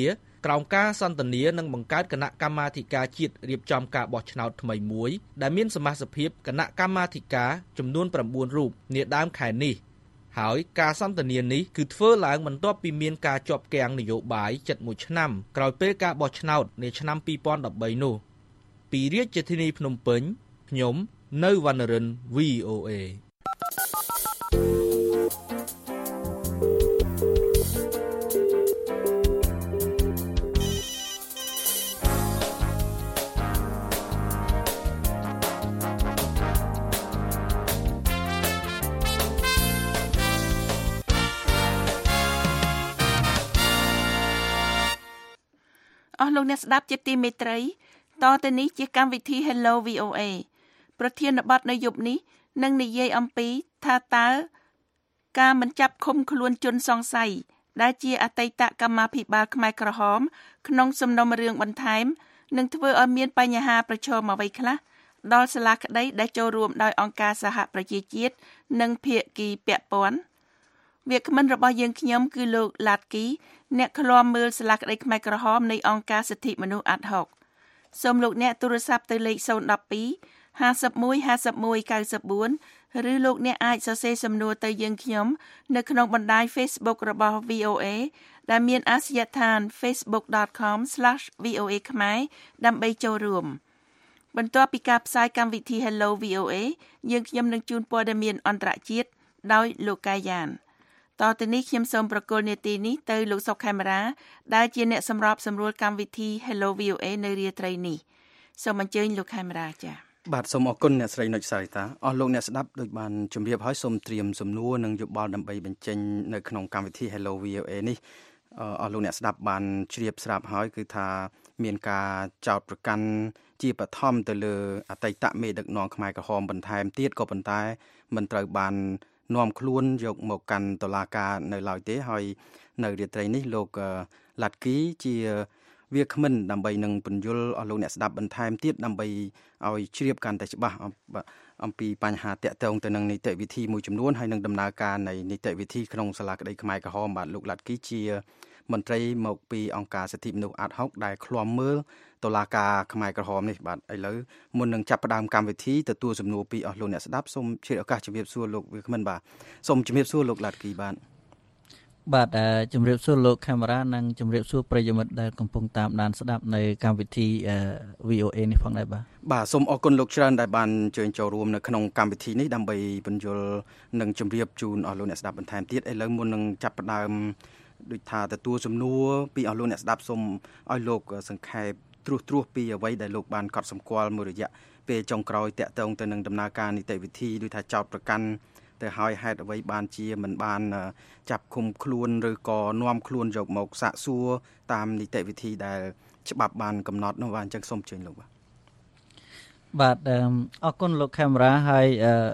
ក្រោមការសន្ទនានឹងបង្កើតគណៈកម្មាធិការជាតិរៀបចំការបោះឆ្នោតថ្មីមួយដែលមានសមាជិកគណៈកម្មាធិការចំនួន9រូបនាដើមខែនេះហើយការសន្ទនានេះគឺធ្វើឡើងបន្ទាប់ពីមានការជាប់គាំងនយោបាយជិត1ឆ្នាំក្រោយពេលការបោះឆ្នោតនាឆ្នាំ2013នោះពីរាជធានីភ្នំពេញខ្ញុំនៅវណ្ណរិន VOA លោកអ្នកស្ដាប់ជាទីមេត្រីតទៅនេះជាកម្មវិធី Hello VOA ប្រធានបទនៅយប់នេះនឹងនិយាយអំពីថាតើការមិនចាប់ឃុំខ្លួនជនសង្ស័យដែលជាអតីតកម្មាភិបាលខ្មែរក្រហមក្នុងសំណុំរឿងបន្ថែមនឹងធ្វើឲ្យមានបញ្ហាប្រឈមអ្វីខ្លះដល់សាលាក្តីដែលចូលរួមដោយអង្គការសហប្រជាជាតិនិងភាគីពាក់ព័ន្ធវាគ្មិនរបស់យើងខ្ញុំគឺលោកឡាតគីអ្នកឃ្លាំមើលសាលាក្តីខ្មែរក្រហមនៃអង្គការសិទ្ធិមនុស្សអាត់ហុកសូមលោកអ្នកទូរស័ព្ទទៅលេខ012 51 51 94 ឬលោកអ្នកអាចសរសេរសំណួរទៅយើងខ្ញុំនៅក្នុងបណ្ដាញ Facebook របស់ VOA ដែលមានអាសយដ្ឋាន facebook.com/VOA ខ្មែរដើម្បីចូលរួមបន្ទាប់ពីការផ្សាយកម្មវិធី Hello VOA យើងខ្ញុំនឹងជូនព័ត៌មានអន្តរជាតិដោយលោកកាយ៉ានតទៅនេះខ្ញុំសូមប្រកល់នាទីនេះទៅលោកសុកខេមរាដែលជាអ្នកសម្របសម្រួលកម្មវិធី Hello VOA នៅរាត្រីនេះសូមអញ្ជើញលោកខេមរាចា៎បាទសូមអរគុណអ្នកស្រីនុចសារិតាអស់លោកអ្នកស្ដាប់ដូចបានជម្រាបហើយសូមត្រៀមសំណួរនិងយោបល់ដើម្បីបញ្ចេញនៅក្នុងកម្មវិធី Hello VOA នេះអស់លោកអ្នកស្ដាប់បានជ្រាបស្រាប់ហើយគឺថាមានការចោទប្រកាន់ជាបឋមទៅលើអតីតមេដឹកនាំខ្មែរក្រហមបន្ថែមទៀតក៏ប៉ុន្តែមិនត្រូវបាននាំខ្លួនយកមកកាន់តុលាការនៅឡើយទេហើយនៅរាត្រីនេះលោកឡាត់គីជាវាគ្មិនដើម្បីនឹងពន្យល់អស់លោកអ្នកស្ដាប់បន្ថែមទៀតដើម្បីឲ្យជ្រាបកាន់តែច្បាស់អំពីបញ្ហាតាក់ទងទៅនឹងនីតិវិធីមួយចំនួនហើយនឹងដំណើរការនៃនីតិវិធីក្នុងសាលាក្តីខ្មែរក្រហមបាទលោកឡាត់គីជាមន្ត្រីមកពីអង្គការសិទ្ធិមនុស្សអាត់ហុកដែលឃ្លាំមើលតុលាការខ្មែរក្រហមនេះបាទឥឡូវមុននឹងចាប់ផ្ដើមកម្មវិធីទទួលសំណួរពីអស់លោកអ្នកស្ដាប់សូមជឿឱកាសជម្រាបសួរលោកវាគ្មិនបាទសូមជម្រាបសួរលោកឡាត់គីបាទជម្រាបសួរលោកខេមរានិងជម្រាបសួរប្រិយមិត្តដែលកំពុងតាមដានស្ដាប់នៅកម្មវិធី VOA នេះផងដែរបាទសូមអរគុណលោកច្រើនដែលបានអញ្ជើញចូលរួមនៅក្នុងកម្មវិធីនេះដើម្បីពន្យល់និងជម្រាបជូនអស់លោកអ្នកស្ដាប់បន្ថែមទៀតឥឡូវមុននឹងចាប់ផ្ដើមដូចថាទទួលសំណួរពីអស់លោកអ្នកស្ដាប់សូមឲ្យលោកសង្ខេបត្រួសពីអ្វីដែលលោកបានកត់សម្គាល់មួយរយៈពេលចុងក្រោយតាក់ទងទៅនឹងដំណើរការនីតិវិធីដូចថាចោទប្រកាន់ទៅហើយហេតុអ្វីបានជាមិនបានចាប់ឃុំខ្លួនឬក៏នាំខ្លួនយកមកសាកសួរតាមនីតិវិធីដែលច្បាប់បានកំណត់នោះបាទអញ្ចឹងសូមអញ្ជើញលោកបាទអរគុណលោកខេមរាហើយ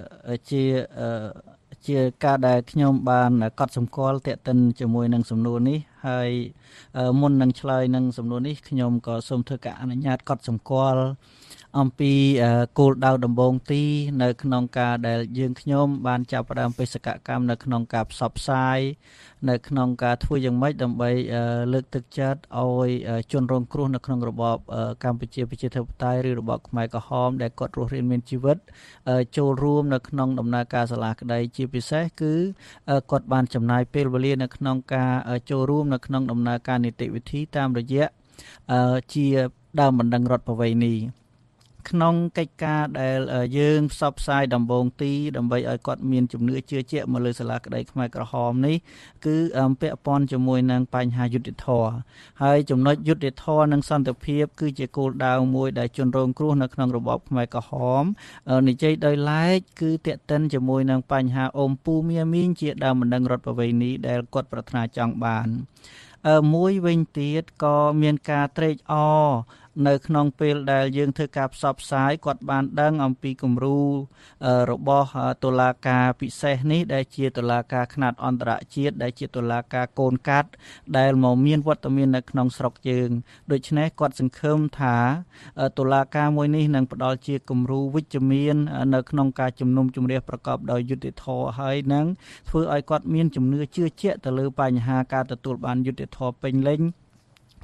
ជាការដែលខ្ញុំបានកត់សម្គាល់តាក់ទិនជាមួយនឹងសំណួរនេះហើយមុននឹងឆ្លើយនឹងសំណួរនេះខ្ញុំក៏សូមធ្វើការអនុញ្ញាតកត់សម្គាល់អំពីគោលដៅដំបូងទីនៅក្នុងការដែលយើងខ្ញុំបានចាប់ផ្ដើមបេសកកម្មនៅក្នុងការផ្សព្វផ្សាយនៅក្នុងការធ្វើយ៉ាងម៉េចដើម្បីលើកទឹកចិត្តឲ្យជនរងគ្រោះនៅក្នុងរបបកម្ពុជាប្រជាធិបតេយ្យឬរបបខ្មែរក្រហមដែលគាត់រស់រានមានជីវិតចូលរួមនៅក្នុងដំណើរការសាលាក្តីជាពិសេសគឺគាត់បានចំណាយពេលវេលានៅក្នុងការចូលរួមនៅក្នុងដំណើរការនីតិវិធីតាមរយៈជាដើមបណ្ដឹងរដ្ឋប្រវេណីក្នុងកិច្ចការដែលយើងផ្សព្វផ្សាយដំបូងទីដើម្បីឲ្យគាត់មានជំនឿជឿជាក់មកលើសាលាក្តីខ្មែរក្រហមនេះគឺពាក់ព័ន្ធជាមួយនឹងបញ្ហាយុត្តិធម៌ហើយចំណុចយុត្តិធម៌និងសន្តិភាពគឺជាគោលដៅមួយដែលជនរងគ្រោះនៅក្នុងរបបខ្មែរក្រហមនិយាយដោយឡែកគឺតាក់ទិនជាមួយនឹងបញ្ហាអ៊ំពូមៀមីងជាដើមបណ្ដឹងរដ្ឋប្រវេណីដែលគាត់ប្រាថ្នាចង់បានមួយវិញទៀតក៏មានការត្រេកអរនៅក្នុងពេលដែលយើងធ្វើការផ្សព្វផ្សាយគាត់បានដឹងអំពីគំរូរបស់តុលាការពិសេសនេះដែលជាតុលាការខ្នាតអន្តរជាតិដែលជាតុលាការកូនកាត់ដែលមកមានវត្តមាននៅក្នុងស្រុកយើងដូច្នេះគាត់សង្ឃឹមថាតុលាការមួយនេះនឹងផ្ដល់ជាគំរូវិជ្ជមាននៅក្នុងការជំនុំជម្រះប្រកបដោយយុត្តិធម៌ហើយនឹងធ្វើឲ្យគាត់មានជំនឿជឿជាក់ទៅលើបញ្ហាការទទួលបានយុត្តិធម៌ពេញលេញ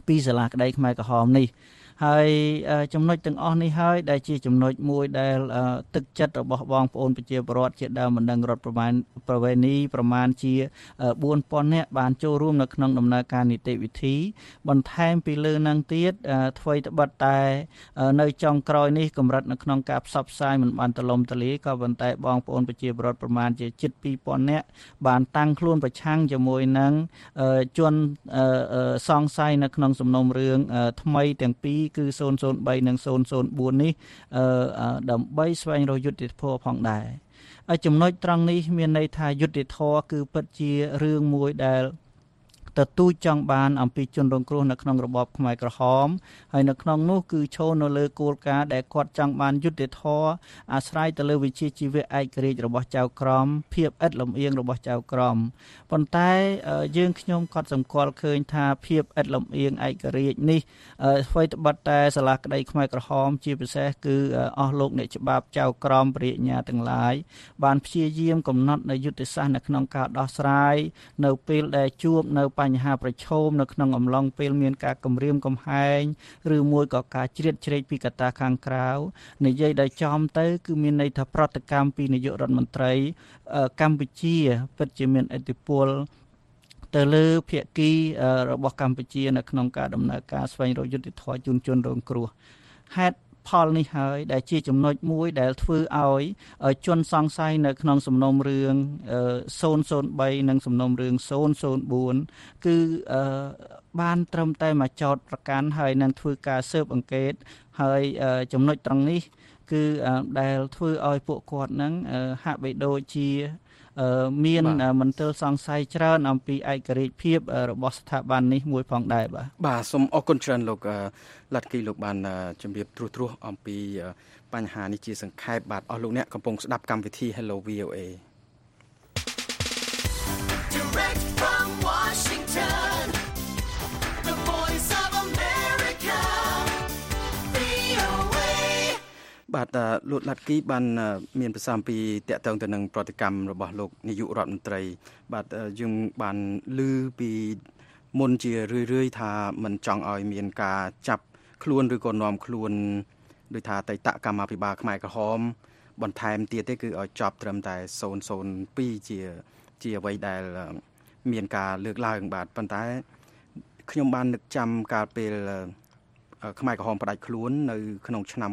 ពីសាលាក្តីខ្មែរក្រហមនេះហើយចំណុចទាំងអស់នេះហើយដែលជាចំណុចមួយដែលទឹកចិត្តរបស់បងប្អូនប្រជាពលរដ្ឋជាដើមបណ្ដឹងរដ្ឋប្រវេណីប្រមាណជា4000នាក់បានចូលរួមនៅក្នុងដំណើរការនីតិវិធីបន្ថែមពីលើនឹងទៀតអ្វីត្បិតតែនៅចុងក្រោយនេះកម្រិតនៅក្នុងការផ្សព្វផ្សាយមិនបានទលំទលាយក៏ប៉ុន្តែបងប្អូនប្រជាពលរដ្ឋប្រមាណជាជិត2000នាក់បានតាំងខ្លួនប្រឆាំងជាមួយនឹងជនសង្ស័យនៅក្នុងសំណុំរឿងថ្មីទាំងពីរគឺ003និង004នេះដើម្បីស្វែងរកយុត្តិធម៌ផងដែរហើយចំណុចត្រង់នេះមានន័យថាយុត្តិធម៌គឺពិតជារឿងមួយដែលទទូចចង់បានអំពីជនរងគ្រោះនៅក្នុងរបបខ្មែរក្រហមហើយនៅក្នុងនោះគឺឈរនៅលើគោលការណ៍ដែលគាត់ចង់បានយុត្តិធម៌អាស្រ័យទៅលើវិជ្ជាជីវៈឯករាជ្យរបស់ចៅក្រមភាពឥតលំអៀងរបស់ចៅក្រមប៉ុន្តែយើងខ្ញុំក៏សម្គាល់ឃើញថាភាពឥតលំអៀងឯករាជ្យនេះអ្វីត្បិតតែសាលាក្តីខ្មែរក្រហមជាពិសេសគឺអស់លោកអ្នកច្បាប់ចៅក្រមបរិញ្ញាទាំងឡាយបានព្យាយាមកំណត់នៅយុទ្ធសាស្ត្រនៅក្នុងការដោះស្រាយនៅពេលដែលជួបនៅបញ្ហាប្រឈមនៅក្នុងអំឡុងពេលមានការគំរាមកំហែងឬមួយក៏ការជ្រៀតជ្រែកពីកត្តាខាងក្រៅនិយាយដោយចំទៅគឺមានន័យថាប្រតិកម្មពីនាយករដ្ឋមន្ត្រីកម្ពុជាពិតជាមានឥទ្ធិពលទៅលើភាគីរបស់កម្ពុជានៅក្នុងការដំណើរការស្វែងរកយុត្តិធម៌ជូនជនរងគ្រោះហេតុផលនេះហើយដែលជាចំណុចមួយដែលធ្វើឲ្យជនសង្ស័យនៅក្នុងសំណុំរឿង003និងសំណុំរឿង004គឺបានត្រឹមតែមកចោទប្រកាន់ហើយនឹងធ្វើការស៊ើបអង្កេតហើយចំណុចត្រង់នេះគឺដែលធ្វើឲ្យពួកគាត់នឹងហាក់បីដូចជាមានមន្ទិលសង្ស័យច្រើនអំពីឯករាជ្យភាពរបស់ស្ថាប័ននេះមួយផងដែរបាទសូមអរគុណច្រើនលោកលັດគីលោកបានជម្រាបត្រួសអំពីបញ្ហានេះជាសង្ខេបបាទអស់លោកអ្នកកំពុងស្ដាប់កម្មវិធី Hello VOA Direct from Washington The Voice of America VOA បាទលោកលັດគីបានមានប្រសាសន៍ពីតកតងទៅនឹងប្រតិកម្មរបស់លោកនាយករដ្ឋមន្ត្រីបាទយើងបានឮពីមុនជារឿយៗថាមិនចង់ឲ្យមានការចាប់ខ្លួនឬក៏នាំខ្លួនដោយថាអតីតកម្មាភិបាលខ្មែរក្រហមបន្ថែមទៀតទេគឺឲ្យចប់ត្រឹមតែ002ជាអ្វីដែលមានការលើកឡើងបាទប៉ុន្តែខ្ញុំបាននឹកចាំកាលពេលខ្មែរក្រហមផ្ដាច់ខ្លួននៅក្នុងឆ្នាំ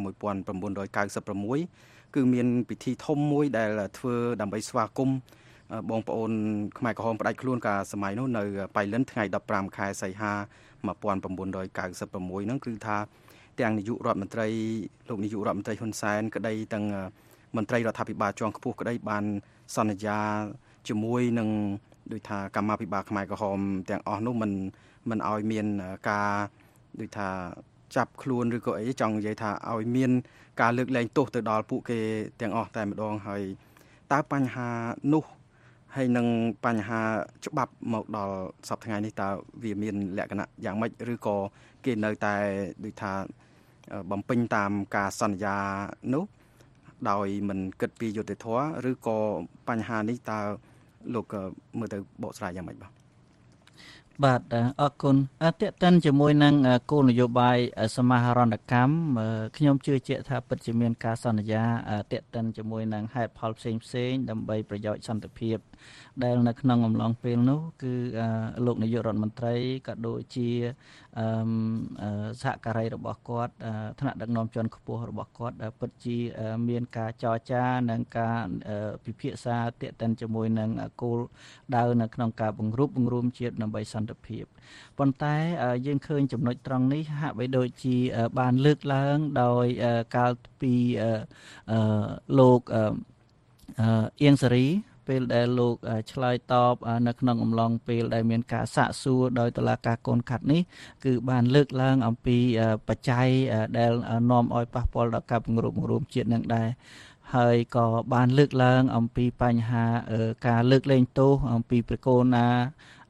1996គឺមានពិធីធំមួយដែលធ្វើដើម្បីស្វាគមន៍បងប្អូនខ្មែរក្រហមផ្ដាច់ខ្លួនកាលសម័យនោះនៅបៃលិនថ្ងៃ15ខែសីហា1996ហ្នឹងគឺថាទាំងនាយករដ្ឋមន្ត្រីលោកនាយករដ្ឋមន្ត្រីហ៊ុនសែនក្តីទាំងមន្ត្រីរដ្ឋាភិបាលជាន់ខ្ពស់ក្តីបានសន្យាជាមួយនឹងដូចថាកម្មាភិបាលខ្មែរក្រហមទាំងអស់នោះមិនឲ្យមានការដូចថាចាប់ខ្លួនឬក៏អីចង់និយាយថាឲ្យមានការលើកលែងទោសទៅដល់ពួកគេទាំងអស់តែម្ដងហើយតើបញ្ហានោះហើយនឹងបញ្ហាច្បាប់មកដល់សប្តាហ៍ថ្ងៃនេះតើវាមានលក្ខណៈយ៉ាងម៉េចឬក៏គេនៅតែដូចថាបំពេញតាមការសន្យានោះដោយមិនគិតពីយុត្តិធម៌ឬក៏បញ្ហានេះតើលោកមើលទៅបកស្រាយយ៉ាងម៉េចបាទអរគុណតេតិនជាមួយនឹងគោលនយោបាយសមាហរណកម្មខ្ញុំជឿជាក់ថាពិតជាមានការសន្យាតេតិនជាមួយនឹងហេតុផលផ្សេងដើម្បីប្រយោជន៍សន្តិភាពដែលនៅក្នុងអំឡុងពេលនោះគឺលោកនាយករដ្ឋមន្ត្រីក៏ដូចជាសហការីរបស់គាត់ថ្នាក់ដឹកនាំជាន់ខ្ពស់របស់គាត់ពិតជាមានការចរចានិងការពិភាក្សាតេតិនជាមួយនឹងគោលដៅនៅក្នុងការបង្រួមជាតិដើម្បីសន្តិភាពប៉ុន្តែយើងឃើញចំណុចត្រង់នេះហាក់បីដូចជាបានលើកឡើងដោយកាលពីលោកអៀងសេរីពេលដែលលោកឆ្លើយតបនៅក្នុងអំឡុងពេលដែលមានការសាកសួរដោយតុលាការកូនខាត់នេះគឺបានលើកឡើងអំពីបច្ច័យដែលនាំឲ្យប៉ះពាល់ដល់ការបង្រួមជាតិនឹងដែរហើយក៏បានលើកឡើងអំពីបញ្ហាការលើកលែងទោសអំពីប្រកូលណា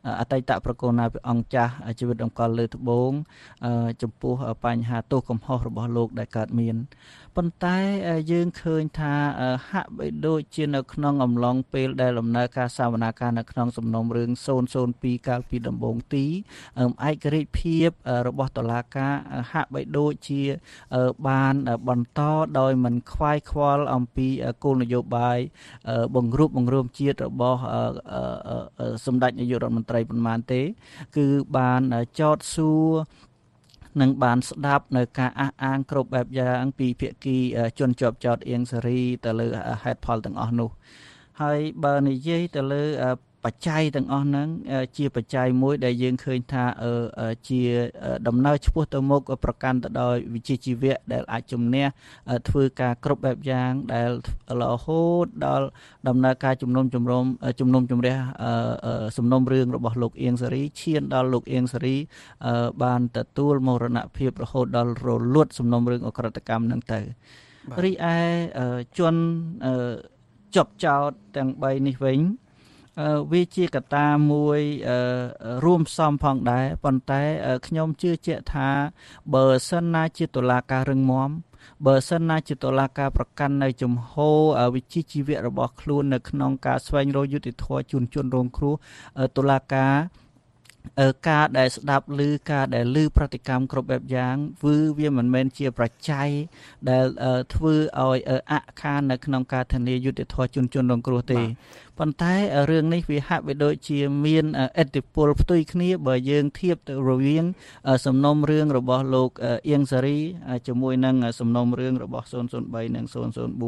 អតីតប្រគល់ណាអង្គចាស់ជីវិតអង្គលើត្បូងចំពោះបញ្ហាទោសកំហុសរបស់លោកដែលកើតមានប៉ុន្តែយើងឃើញថាហាក់បីដូចជានៅក្នុងអំឡុងពេលដែលដំណើរការសវនាការនៅក្នុងសំណុំរឿង002កាលពីដំបូងទីឯករាជ្យភាពរបស់តុលាការហាក់បីដូចជាបានបន្តដោយមិនខ្វាយខ្វល់អំពីគោលនយោបាយបង្រួមជាតិរបស់សម្ដេចនាយករដ្ឋមន្ត្រីប៉ុន្មានទេគឺបានចោទសួរនឹងបានស្ដាប់នៅការអះអាងគ្រប់បែបយ៉ាងពីភាគីជនជាប់ចោទអៀងសេរីទៅលើហេតុផលទាំងអស់នោះហើយបើនិយាយទៅលើបច្ច័យទាំងអស់ហ្នឹងជាបច្ច័យមួយដែលយើងឃើញថាជាដំណើរឆ្ពោះទៅមុខប្រកាន់ទៅដោយវិជ្ជាជីវៈដែលអាចជំនះធ្វើការគ្រប់បែបយ៉ាងដែលរហូតដល់ដំណើរការជំនុំជម្រះសំណុំរឿងរបស់លោកអៀងសេរីឈានដល់លោកអៀងសេរីបានទទួលមរណភាពរហូតដល់រលត់សំណុំរឿងអក្រិតកម្មហ្នឹងទៅរីឯជនជាប់ចោទទាំង3នេះវិញវាជាកត្តាមួយរួមផ្សំផងដែរប៉ុន្តែខ្ញុំជឿជាក់ថាបើសិនណាជាតុលាការរឹងមាំបើសិនណាជាតុលាការប្រកាន់នៅជំហរវិជ្ជាជីវៈរបស់ខ្លួននៅក្នុងការស្វែងរកយុត្តិធម៌ជូនជនរងគ្រោះតុលាការការដែលស្ដាប់ឬការដែលឮប្រតិកម្មគ្រប់បែបយ៉ាងវាមិនមែនជាប្រជ័យដែលធ្វើឲ្យអខាននៅក្នុងការធានាយុត្តិធម៌ជូនជនរងគ្រោះទេប៉ុន្តែរឿងនេះវាហាក់បីដូចជាមានឥទ្ធិពលផ្ទុយគ្នាបើយើងធៀបទៅរវាងសំណុំរឿងរបស់លោកអៀងសេរីជាមួយនឹងសំណុំរឿងរបស់003និង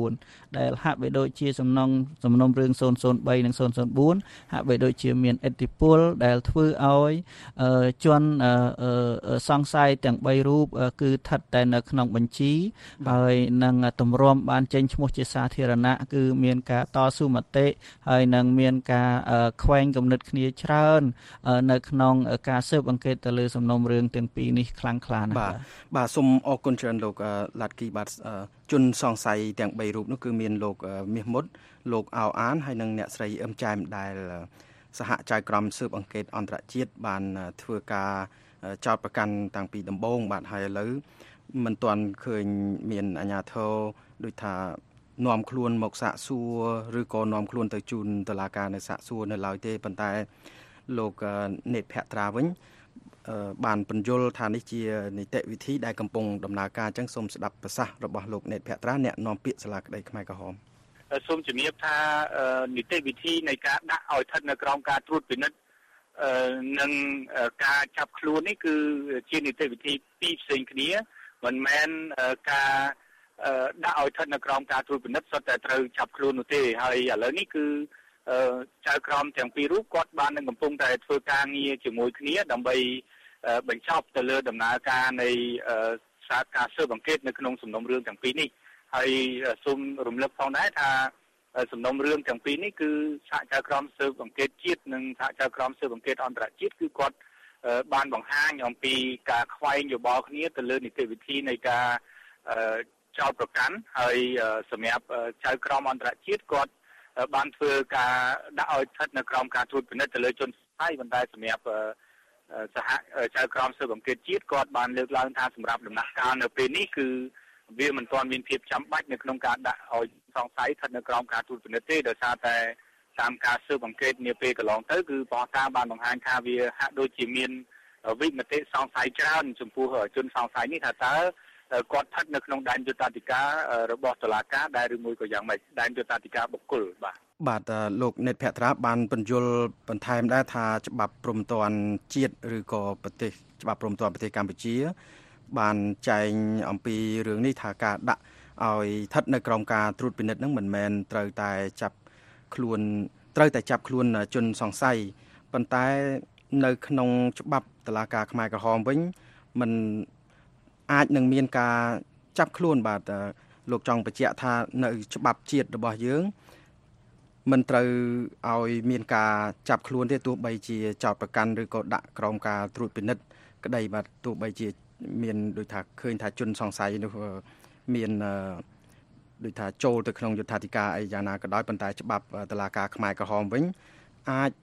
004ដែលហាក់បីដូចជាសំណុំរឿង003និង004ហាក់បីដូចជាមានឥទ្ធិពលដែលធ្វើឲ្យជនសង្ស័យទាំង3រូបគឺស្ថិតតែនៅក្នុងបញ្ជីហើយនឹងទម្រាំបានចេញឈ្មោះជាសាធារណៈគឺមានការតស៊ូមតិហើយនឹងមានការខ្វែងគំនិតគ្នាច្រើននៅក្នុងការស៊ើបអង្កេតទៅលើសំណុំរឿងទាំងពីរនេះខ្លាំងក្លាណាស់បាទសូមអរគុណច្រើនលោកឡាត់គីបាទជនសង្ស័យទាំង3រូបនោះគឺមានលោកមាសមុតលោកអោអានហើយនិងអ្នកស្រីអឹមចែមដែលសហចៅក្រមស៊ើបអង្កេតអន្តរជាតិបានធ្វើការចោទប្រកាន់តាំងពីដំបូងបាទហើយឥឡូវមិនទាន់ឃើញមានអាជ្ញាធរដូចថានាំខ្លួនមកសាកសួរឬក៏នាំខ្លួនទៅជូនតុលាការនៅសាកសួរនៅឡើយទេប៉ុន្តែលោកនេតភក្ត្រាវិញបានបញ្យល់ថានេះជានីតិវិធីដែលកំពុងដំណើរការអញ្ចឹងសូមស្ដាប់ប្រសាសន៍របស់លោកនេតភក្ត្រាអ្នកនាំពាក្យសាលាក្តីខ្មែរក្រហមសូមជំរាបថានីតិវិធីនៃការដាក់ឲ្យស្ថិតនៅក្រោមការត្រួតពិនិត្យនិងការចាប់ខ្លួននេះគឺជានីតិវិធីពីរផ្សេងគ្នាមិនមែនការដាក់ឲ្យស្ថិតនៅក្រោមការត្រួតពិនិត្យសុទ្ធតែត្រូវចាប់ខ្លួននោះទេហើយឥឡូវនេះគឺចៅក្រមទាំងពីររូបគាត់បាននឹងកំពុងតែធ្វើការងារជាមួយគ្នាដើម្បីបញ្ចប់ទៅលើដំណើរការនៃការស៊ើបអង្កេតនៅក្នុងសំណុំរឿងទាំងពីរនេះហើយសូមរំលឹកផងដែរថាសំណុំរឿងទាំងពីរនេះគឺសហចៅក្រមស៊ើបអង្កេតជាតិនិងសហចៅក្រមស៊ើបអង្កេតអន្តរជាតិគឺគាត់បានបង្ហាញអំពីការខ្វែងយោបល់គ្នាទៅលើនីតិវិធីនៃការចោទប្រកាន់ហើយសម្រាប់ចៅក្រមអន្តរជាតិគាត់បានធ្វើការដាក់ឲ្យស្ថិតនៅក្រោមការត្រួតពិនិត្យទៅលើជនសង្ស័យប៉ុន្តែសម្រាប់សហចៅក្រមស៊ើបអង្កេតជាតិគាត់បានលើកឡើងថាសម្រាប់ដំណាក់កាលនៅពេលនេះគឺវាមិនទាន់មានភាពចាំបាច់នៅក្នុងការដាក់ឲ្យសង្ស័យស្ថិតនៅក្រោមការត្រួតពិនិត្យទេដោយសារតែតាមការស៊ើបអង្កេតនាពេលកន្លងទៅគឺបរិយាបានបង្ហាញថាវាហាក់ដូចជាមានវិមតិសង្ស័យច្រើនចំពោះជនសង្ស័យនេះថាតើគាត់ស្ថិតនៅក្នុងដែនយុត្តិធម៌របស់តុលាការដែរឬមួយក៏យ៉ាងម៉េចដែនយុត្តិធម៌បុគ្គលបាទលោកនេតភក្ត្រាបានបញ្យល់បន្ថែមដែរថាច្បាប់ព្រំដែនជាតិឬក៏ច្បាប់ព្រំដែនប្រទេសកម្ពុជាបានចែងអំពីរឿងនេះថាការដាក់ឲ្យស្ថិតនៅក្រោមការត្រួតពិនិត្យហ្នឹងមិនមែនត្រូវតែចាប់ខ្លួនជនសង្ស័យប៉ុន្តែនៅក្នុងច្បាប់តុលាការខ្មែរក្រហមវិញមិនអាចនឹងមានការចាប់ខ្លួនបាទលោកចង់បញ្ជាក់ថានៅច្បាប់ជាតិរបស់យើងមិនត្រូវឲ្យមានការចាប់ខ្លួនទេទោះបីជាចោទប្រកាន់ឬក៏ដាក់ក្រោមការត្រួតពិនិត្យក្តីបាទទោះបីជាមានដូចថាឃើញថាជនសង្ស័យនោះមានដូចថាចូលទៅក្នុងយុត្ថាធិការអីយ៉ាងណាក៏ដោយប៉ុន្តែច្បាប់តុលាការខ្មែរក្រហមវិញអាច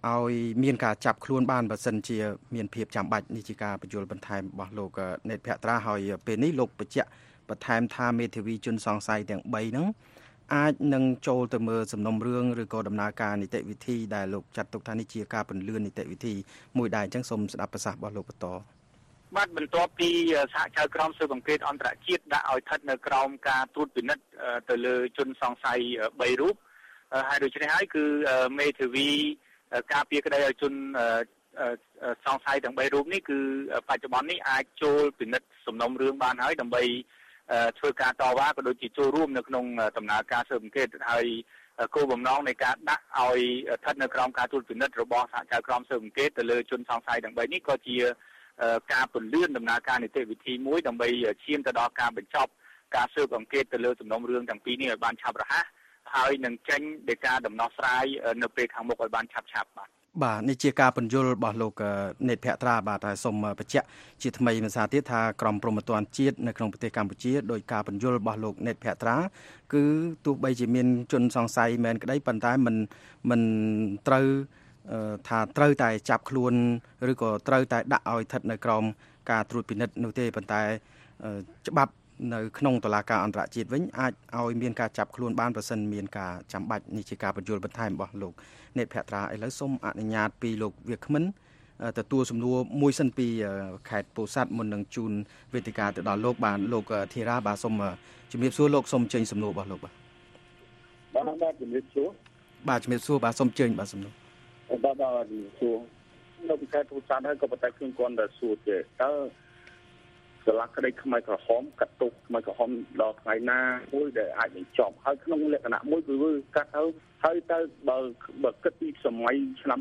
ឲ្យមានការចាប់ខ្លួនបានបើសិនជាមានភាពចាំបាច់នេះជាការបញ្យល់បន្ថែមរបស់លោកណេតភក្ត្រាហើយពេលនេះលោកបញ្ជាក់បន្ថែមថាមេធាវីជនសង្ស័យទាំង3ហ្នឹងអាចនឹងចូលទៅមើលសំណុំរឿងឬក៏ដំណើរការនីតិវិធីដែលលោកចាត់ទុកថានេះជាការពន្លឿននីតិវិធីមួយដែរអញ្ចឹងសូមស្ដាប់ប្រសាសន៍របស់លោកបន្តបាទបន្ទាប់ពីសហជីវក្រមស៊ើបអង្កេតអន្តរជាតិដាក់ឲ្យស្ថិតនៅក្រោមការត្រួតពិនិត្យទៅលើជនសង្ស័យ3រូបហើយដូច្នេះហើយគឺមេធាវីការពារក្តីឲ្យជនសង្ស័យទាំង3រូបនេះគឺបច្ចុប្បន្ននេះអាចចូលពិនិត្យសំណុំរឿងបានហើយដើម្បីធ្វើការតវ៉ាក៏ដូចជាចូលរួមនៅក្នុងដំណើរការស៊ើបអង្កេតហើយគោលបំណងនៃការដាក់ឲ្យស្ថិតនៅក្រោមការត្រួតពិនិត្យរបស់សហជីវក្រមស៊ើបអង្កេតទៅលើជនសង្ស័យទាំង3នេះក៏ជាការពន្លឿនដំណើរការនីតិវិធីមួយដើម្បីឈានទៅដល់ការបញ្ចប់ការស៊ើបអង្កេតទៅលើសំណុំរឿងទាំងពីរនេះឲ្យបានឆាប់រហ័សហើយនឹងចេញដោយការដំណោះស្រាយនៅពេលខាងមុខឲ្យបានឆាប់បាទនេះជាការបញ្យល់របស់លោកណេតភក្ត្រាបាទហើយសូមបញ្ជាក់ជាថ្មីមួយសារទៀតថាក្រមព្រហ្មទណ្ឌជាតិនៅក្នុងប្រទេសកម្ពុជាដោយការបញ្យល់របស់លោកណេតភក្ត្រាគឺទោះបីជាមានជនសង្ស័យមែនក្តីប៉ុន្តែមិនត្រូវថាត្រូវតែចាប់ខ្លួនឬក៏ត្រូវតែដាក់ឲ្យស្ថិតនៅក្រោមការត្រួតពិនិត្យនោះទេប៉ុន្តែច្បាប់នៅក្នុងតុលាការអន្តរជាតិវិញអាចឲ្យមានការចាប់ខ្លួនបានប្រសិនមានការចាំបាច់នេះជាការបញ្យល់បន្ថែមរបស់លោកណេតភក្ត្រាឥឡូវសូមអនុញ្ញាតពីលោកវាគ្មិនទទួលសំណួរមួយសិនពីខេត្តពោធិ៍សាត់មុននឹងជូនវេទិកាទៅដល់លោកបានលោកធីរ៉ាបាទសូមជំរាបសួរលោកសូមចេញសំណួររបស់លោកបាទជំរាបសួរបាទជំរាបសួរបាទសូមចេញបាទសំណួរបាទសួរនៅពីខេត្តពោធិ៍សាត់ហើយក៏ប៉ុន្តែខ្ញុំគាត់តែសួរទេតើសាលាក្តីខ្មែរក្រហមកាត់ទុកខ្មែរក្រហមដល់ថ្ងៃណាមួយដែលអាចបញ្ចប់ហើយក្នុងលក្ខណៈមួយគឺកាត់ទៅហើយតើបើគិតពីសម័យឆ្នាំ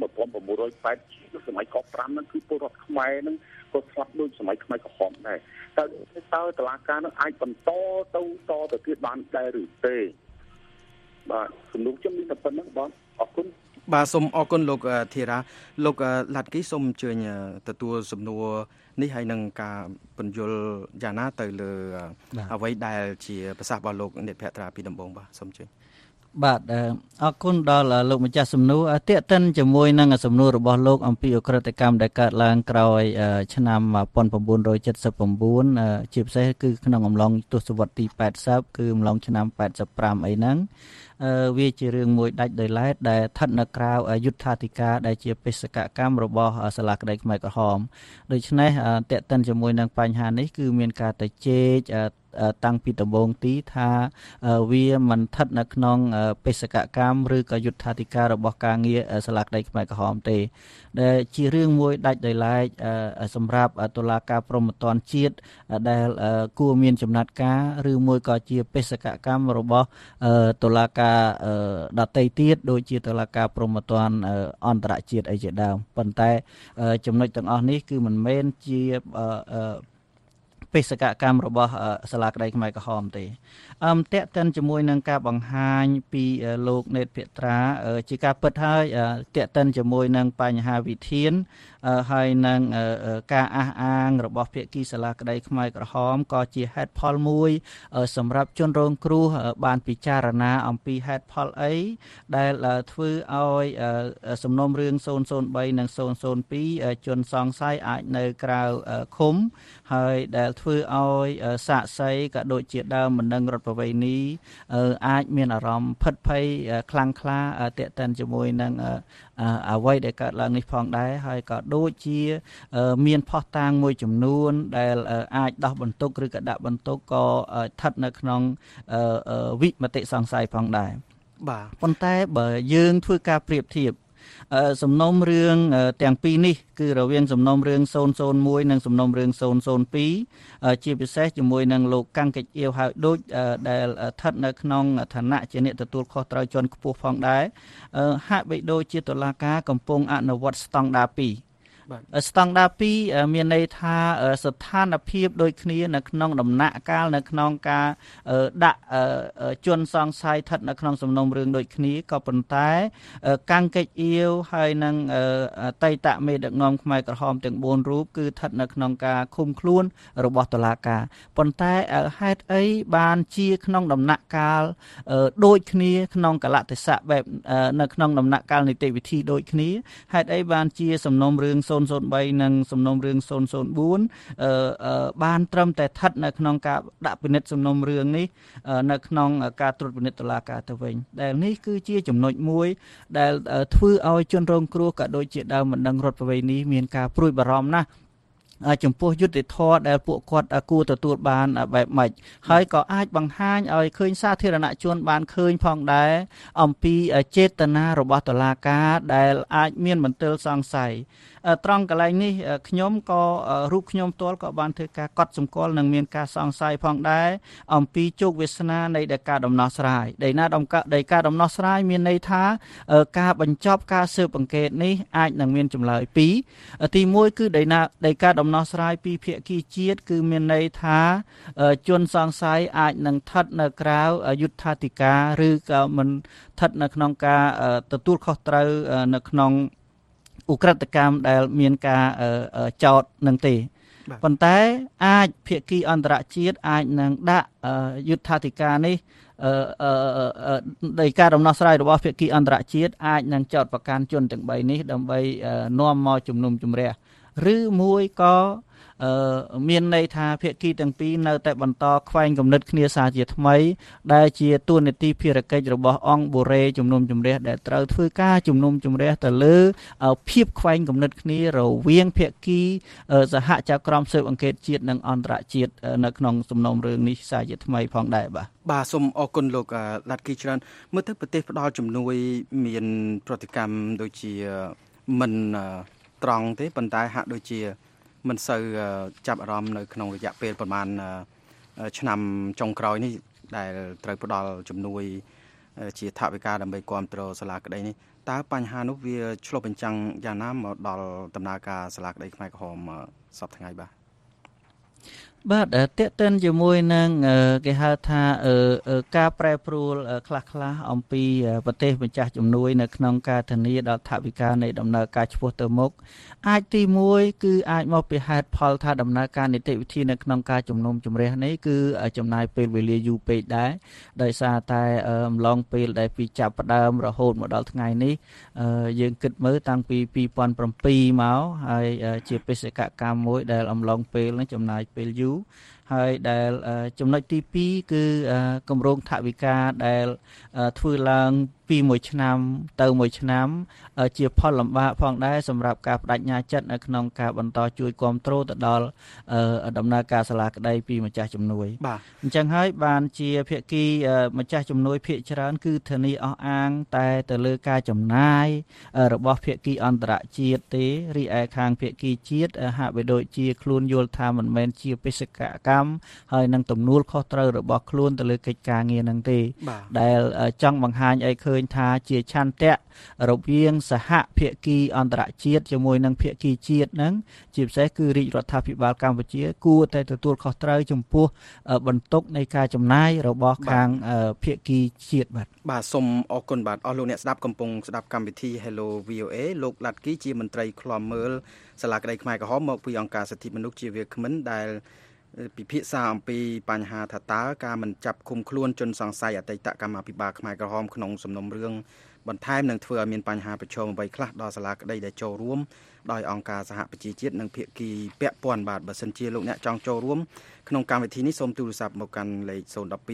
1980សម័យក5ហ្នឹងគឺពលរដ្ឋខ្មែរហ្នឹងក៏ស្លាប់ដូចសម័យខ្មែរក្រហមដែរតើតុលាការនឹងអាចបន្តទៅទៀតបានដែរឬទេបាទសំណួរខ្ញុំមានតែប៉ុណ្្នឹងបាទអរគុណបាទសូមអរគុណលោកធីរ៉ាលោកឡាត់គីសូមអញ្ជើញទទួលសំណួរនេះហើយនឹងការបញ្យល់យ៉ាងណាទៅលើអ្វីដែលជាប្រសាសន៍របស់លោកនេតភក្ត្រាពីដំបូងបាទសូមអញ្ជើញបាទអរគុណដល់លោកម្ចាស់សំណួរតាក់ទិនជាមួយនឹងសំណួររបស់លោកអំពីអក្រិតកម្មដែលកើតឡើងក្រោយឆ្នាំ1979ជាពិសេសគឺក្នុងអំឡុងទសវត្សរ៍ទី80គឺអំឡុងឆ្នាំ85អីហ្នឹងវាជារឿងមួយដាច់ដោយឡែកដែលស្ថិតនៅក្រៅយុត្ថាធិការដែលជាបេសកកម្មរបស់សាលាក្តីខ្មែរក្រហមដូច្នេះតាក់ទិនជាមួយនឹងបញ្ហានេះគឺមានការទៅជែកតាំងពីដំបូងទីថាវាមិនស្ថិតនៅក្នុងបេសកកម្មឬក៏យុត្ថាធិការរបស់ការងារសាលាក្តីខ្មែរក្រហមទេដែលជារឿងមួយដាច់ដោយឡែកសម្រាប់តុលាការព្រហ្មទណ្ឌជាតិដែលគួរមានចំណាត់ការឬមួយក៏ជាបេសកកម្មរបស់តុលាការដទៃទៀតដូចជាតុលាការព្រហ្មទណ្ឌអន្តរជាតិអីជាដើមប៉ុន្តែចំណុចទាំងអស់នេះគឺមិនមែនជាបេសកកម្មរបស់សាលាក្តីខ្មែរក្រហមទេតាក់ទិនជាមួយនឹងការបង្ហាញពីលោកណេតភក្ត្រាជាការពិតហើយតាក់ទិនជាមួយនឹងបញ្ហាវិធានហើយនឹងការអះអាងរបស់ភាគីសាលាក្តីខ្មែរក្រហមក៏ជាហេតុផលមួយសម្រាប់ជនរងគ្រោះបានពិចារណាអំពីហេតុផលអីដែលធ្វើឲ្យសំណុំរឿង003និង002ជនសង្ស័យអាចនៅក្រៅឃុំហើយដែលធ្វើឲ្យសាក្សីក៏ដូចជាដើមមិនដឹងរដ្ឋប្រវេណីអាចមានអារម្មណ៍ផិតភ័យខ្លាំងក្លាតាក់ទិនជាមួយនឹងអ្វីដែលកើតឡើងនេះផងដែរហើយក៏ដូចជាមានផុសតាងមួយចំនួនដែលអាចដោះបន្ទុកឬក៏ដាក់បន្ទុកក៏ស្ថិតនៅក្នុងវិមតិសង្ស័យផងដែរបាទប៉ុន្តែបើយើងធ្វើការប្រៀបធៀបសំណុំរឿងទាំងពីរនេះគឺរវាងសំណុំរឿង001និងសំណុំរឿង002ជាពិសេសជាមួយនឹងលោកកាំងកិច្ចអៀវហើយដូចដែលស្ថិតនៅក្នុងឋានៈជាអ្នកទទួលខុសត្រូវជាន់ខ្ពស់ផងដែរហាក់បីដូចជាតុលាការកំពុងអនុវត្តស្តង់ដារ2 ស្តង់ដារ2មានន័យថាស្ថានភាពដូចគ្នានៅក្នុងដំណាក់កាលនៅក្នុងការដាក់ជនសង្ស័យស្ថិតនៅក្នុងសំណុំរឿងដូចគ្នាក៏ប៉ុន្តែកាំងកិច្ចអៀវហើយនឹងអតីតមេដឹកនាំខ្មែរក្រហមទាំង4រូបគឺស្ថិតនៅក្នុងការឃុំខ្លួនរបស់តុលាការប៉ុន្តែហេតុអីបានជាក្នុងដំណាក់កាលដូចគ្នាក្នុងកលៈទេសៈបែបនៅក្នុងដំណាក់កាលនីតិវិធីដូចគ្នាហេតុអីបានជាសំណុំរឿង003និងសំណុំរឿង004បានត្រឹមតែស្ថិតនៅក្នុងការដាក់ពិនិត្យសំណុំរឿងនេះនៅក្នុងការត្រួតពិនិត្យតុលាការទៅវិញដែលនេះគឺជាចំណុចមួយដែលធ្វើឲ្យជនរងគ្រោះក៏ដូចជាដើមបណ្ដឹងរដ្ឋប្រវេណីមានការព្រួយបារម្ភណាស់ចំពោះយុត្តិធម៌ដែលពួកគាត់គួរទទួលបានបែបម៉េចហើយក៏អាចបង្ហាញឲ្យឃើញសាធារណជនបានឃើញផងដែរអំពីចេតនារបស់តុលាការដែលអាចមានមន្ទិលសង្ស័យត្រង់កន្លែងនេះខ្ញុំក៏រូបខ្ញុំផ្ទាល់ក៏បានធ្វើការកត់សម្គាល់និងមានការសង្ស័យផងដែរអំពីជោគវាសនានៃដីកាដំណោះស្រាយដីកាដំណោះស្រាយមានន័យថាការបញ្ចប់ការស៊ើបអង្កេតនេះអាចនឹងមានចម្លើយពីរទី1គឺដីកាដំណោះស្រាយពីភាគីជាតិគឺមានន័យថាជនសង្ស័យអាចនឹងស្ថិតនៅក្រៅយុត្ថាធិការឬក៏មិនស្ថិតនៅក្នុងការទទួលខុសត្រូវនៅក្នុងឧក្រិដ្ឋកម្មដែលមានការចោទនឹងទេប៉ុន្តែអាចភាគីអន្តរជាតិអាចនឹងដាក់យុត្ថាធិការនេះដោយការដំណោះស្រាយរបស់ភាគីអន្តរជាតិអាចនឹងចោទប្រកាន់ជនទាំង3នេះដើម្បីនាំមកជំនុំជម្រះឬមួយក៏មានន័យថាភាគីទាំងពីរនៅតែបន្តខ្វែងគំនិតគ្នាសារជាថ្មីដែលជាទួនាទីភារកិច្ចរបស់អង្គបូរេជំនុំជម្រះដែលត្រូវធ្វើការជំនុំជម្រះទៅលើភាពខ្វែងគំនិតគ្នារវាងភាគីសហចក្រមស៊ើបអង្កេតជាតិនិងអន្តរជាតិនៅក្នុងសំណុំរឿងនេះសារជាថ្មីផងដែរបាទសូមអរគុណលោកឡាត់គីច្រើនមើលទៅប្រទេសផ្ដល់ជំនួយមានប្រតិកម្មដូចជាមិនត្រង់ទេប៉ុន្តែហាក់ដូចជាមិនសូវចាប់អារម្មណ៍នៅក្នុងរយៈពេលប្រហែលឆ្នាំចុងក្រោយនេះដែលត្រូវផ្ដល់ជំនួយជាថវិកាដើម្បីគ្រប់គ្រងសាលាក្តីនេះតើបញ្ហានោះវាឆ្លុះបញ្ចាំងយ៉ាងណាមកដល់ដំណើរការសាលាក្តីខ្មែរក្រហមសប្តាហ៍ថ្ងៃបាទតេតិនជាមួយនឹងគេហៅថាការប្រែប្រួលខ្លះអំពីប្រទេសម្ចាស់ជំនួយនៅក្នុងការធានាដល់ថវិកានៃដំណើរការឆ្ពោះទៅមុខអាចទី1គឺអាចមកពីហេតុផលថាដំណើរការនីតិវិធីនៅក្នុងការជំនុំជម្រះនេះគឺចំណាយពេលវេលាយូរពេកដែរដោយសារតែអំឡុងពេលដែលពីចាប់ផ្ដើមរហូតមកដល់ថ្ងៃនេះយើងគិតមើលតាំងពី2007មកហើយជាបេសកកម្មមួយដែលអំឡុងពេលនេះចំណាយពេលយូរហើយដែលចំណុចទី2គឺគម្រោងថវិកាដែលធ្វើឡើងពី1ឆ្នាំទៅ1ឆ្នាំជាផលលំបាកផងដែរសម្រាប់ការបដិញ្ញាចិត្តនៅក្នុងការបន្តជួយគ្រប់គ្រងទៅដល់ដំណើរការសាលាក្តីពីម្ចាស់ជំនួយអញ្ចឹងហើយបានជាភាគីម្ចាស់ជំនួយភាគច្រើនគឺធានាអស់អាងតែទៅលើការចំណាយរបស់ភាគីអន្តរជាតិទេរីឯខាងភាគីជាតិហាក់បីដូចជាខ្លួនយល់ថាមិនមែនជាបេសកកម្មហើយនឹងទំនួលខុសត្រូវរបស់ខ្លួនទៅលើកិច្ចការងារហ្នឹងទេដែលចង់បង្ហាញឲ្យឃើញថាជាឆន្ទៈរវាងសហភាគីអន្តរជាតិជាមួយនឹងភាគីជាតិហ្នឹងជាពិសេសគឺរាជរដ្ឋាភិបាលកម្ពុជាគួរតែទទួលខុសត្រូវចំពោះបន្ទុកនៃការចំណាយរបស់ខាងភាគីជាតិបាទសូមអរគុណបាទអស់លោកអ្នកស្ដាប់កំពុងស្ដាប់កម្មវិធី Hello VOA លោកឡាត់គីជាមន្ត្រីឃ្លាំមើលសាលាក្តីខ្មែរក្រហមមកពីអង្គការសិទ្ធិមនុស្សជាវាគ្មិនដែលពិភាក្សាអំពីបញ្ហាថាតើការមិនចាប់ឃុំខ្លួនជនសង្ស័យអតីតកម្មាភិបាលខ្មែរក្រហមក្នុងសំណុំរឿងបន្ថែមនឹងធ្វើឲ្យមានបញ្ហាប្រឈមអ្វីខ្លះដល់សាលាក្តីដែលចូលរួមដោយអង្គការសហប្រជាជាតិនិងភាគីពាក់ព័ន្ធបាទបើសិនជាលោកអ្នកចង់ចូលរួមក្នុងកម្មវិធីនេះសូមទូរស័ព្ទមកកាន់លេខ012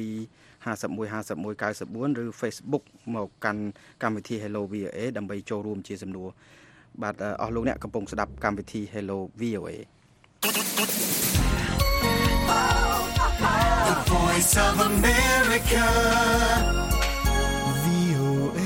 51 51 94 ឬ Facebook មកកាន់កម្មវិធី Hello VOA ដើម្បីចូលរួមជាសំណួរបាទអស់លោកអ្នកកំពុងស្ដាប់កម្មវិធី Hello VOA The Voice of America VOA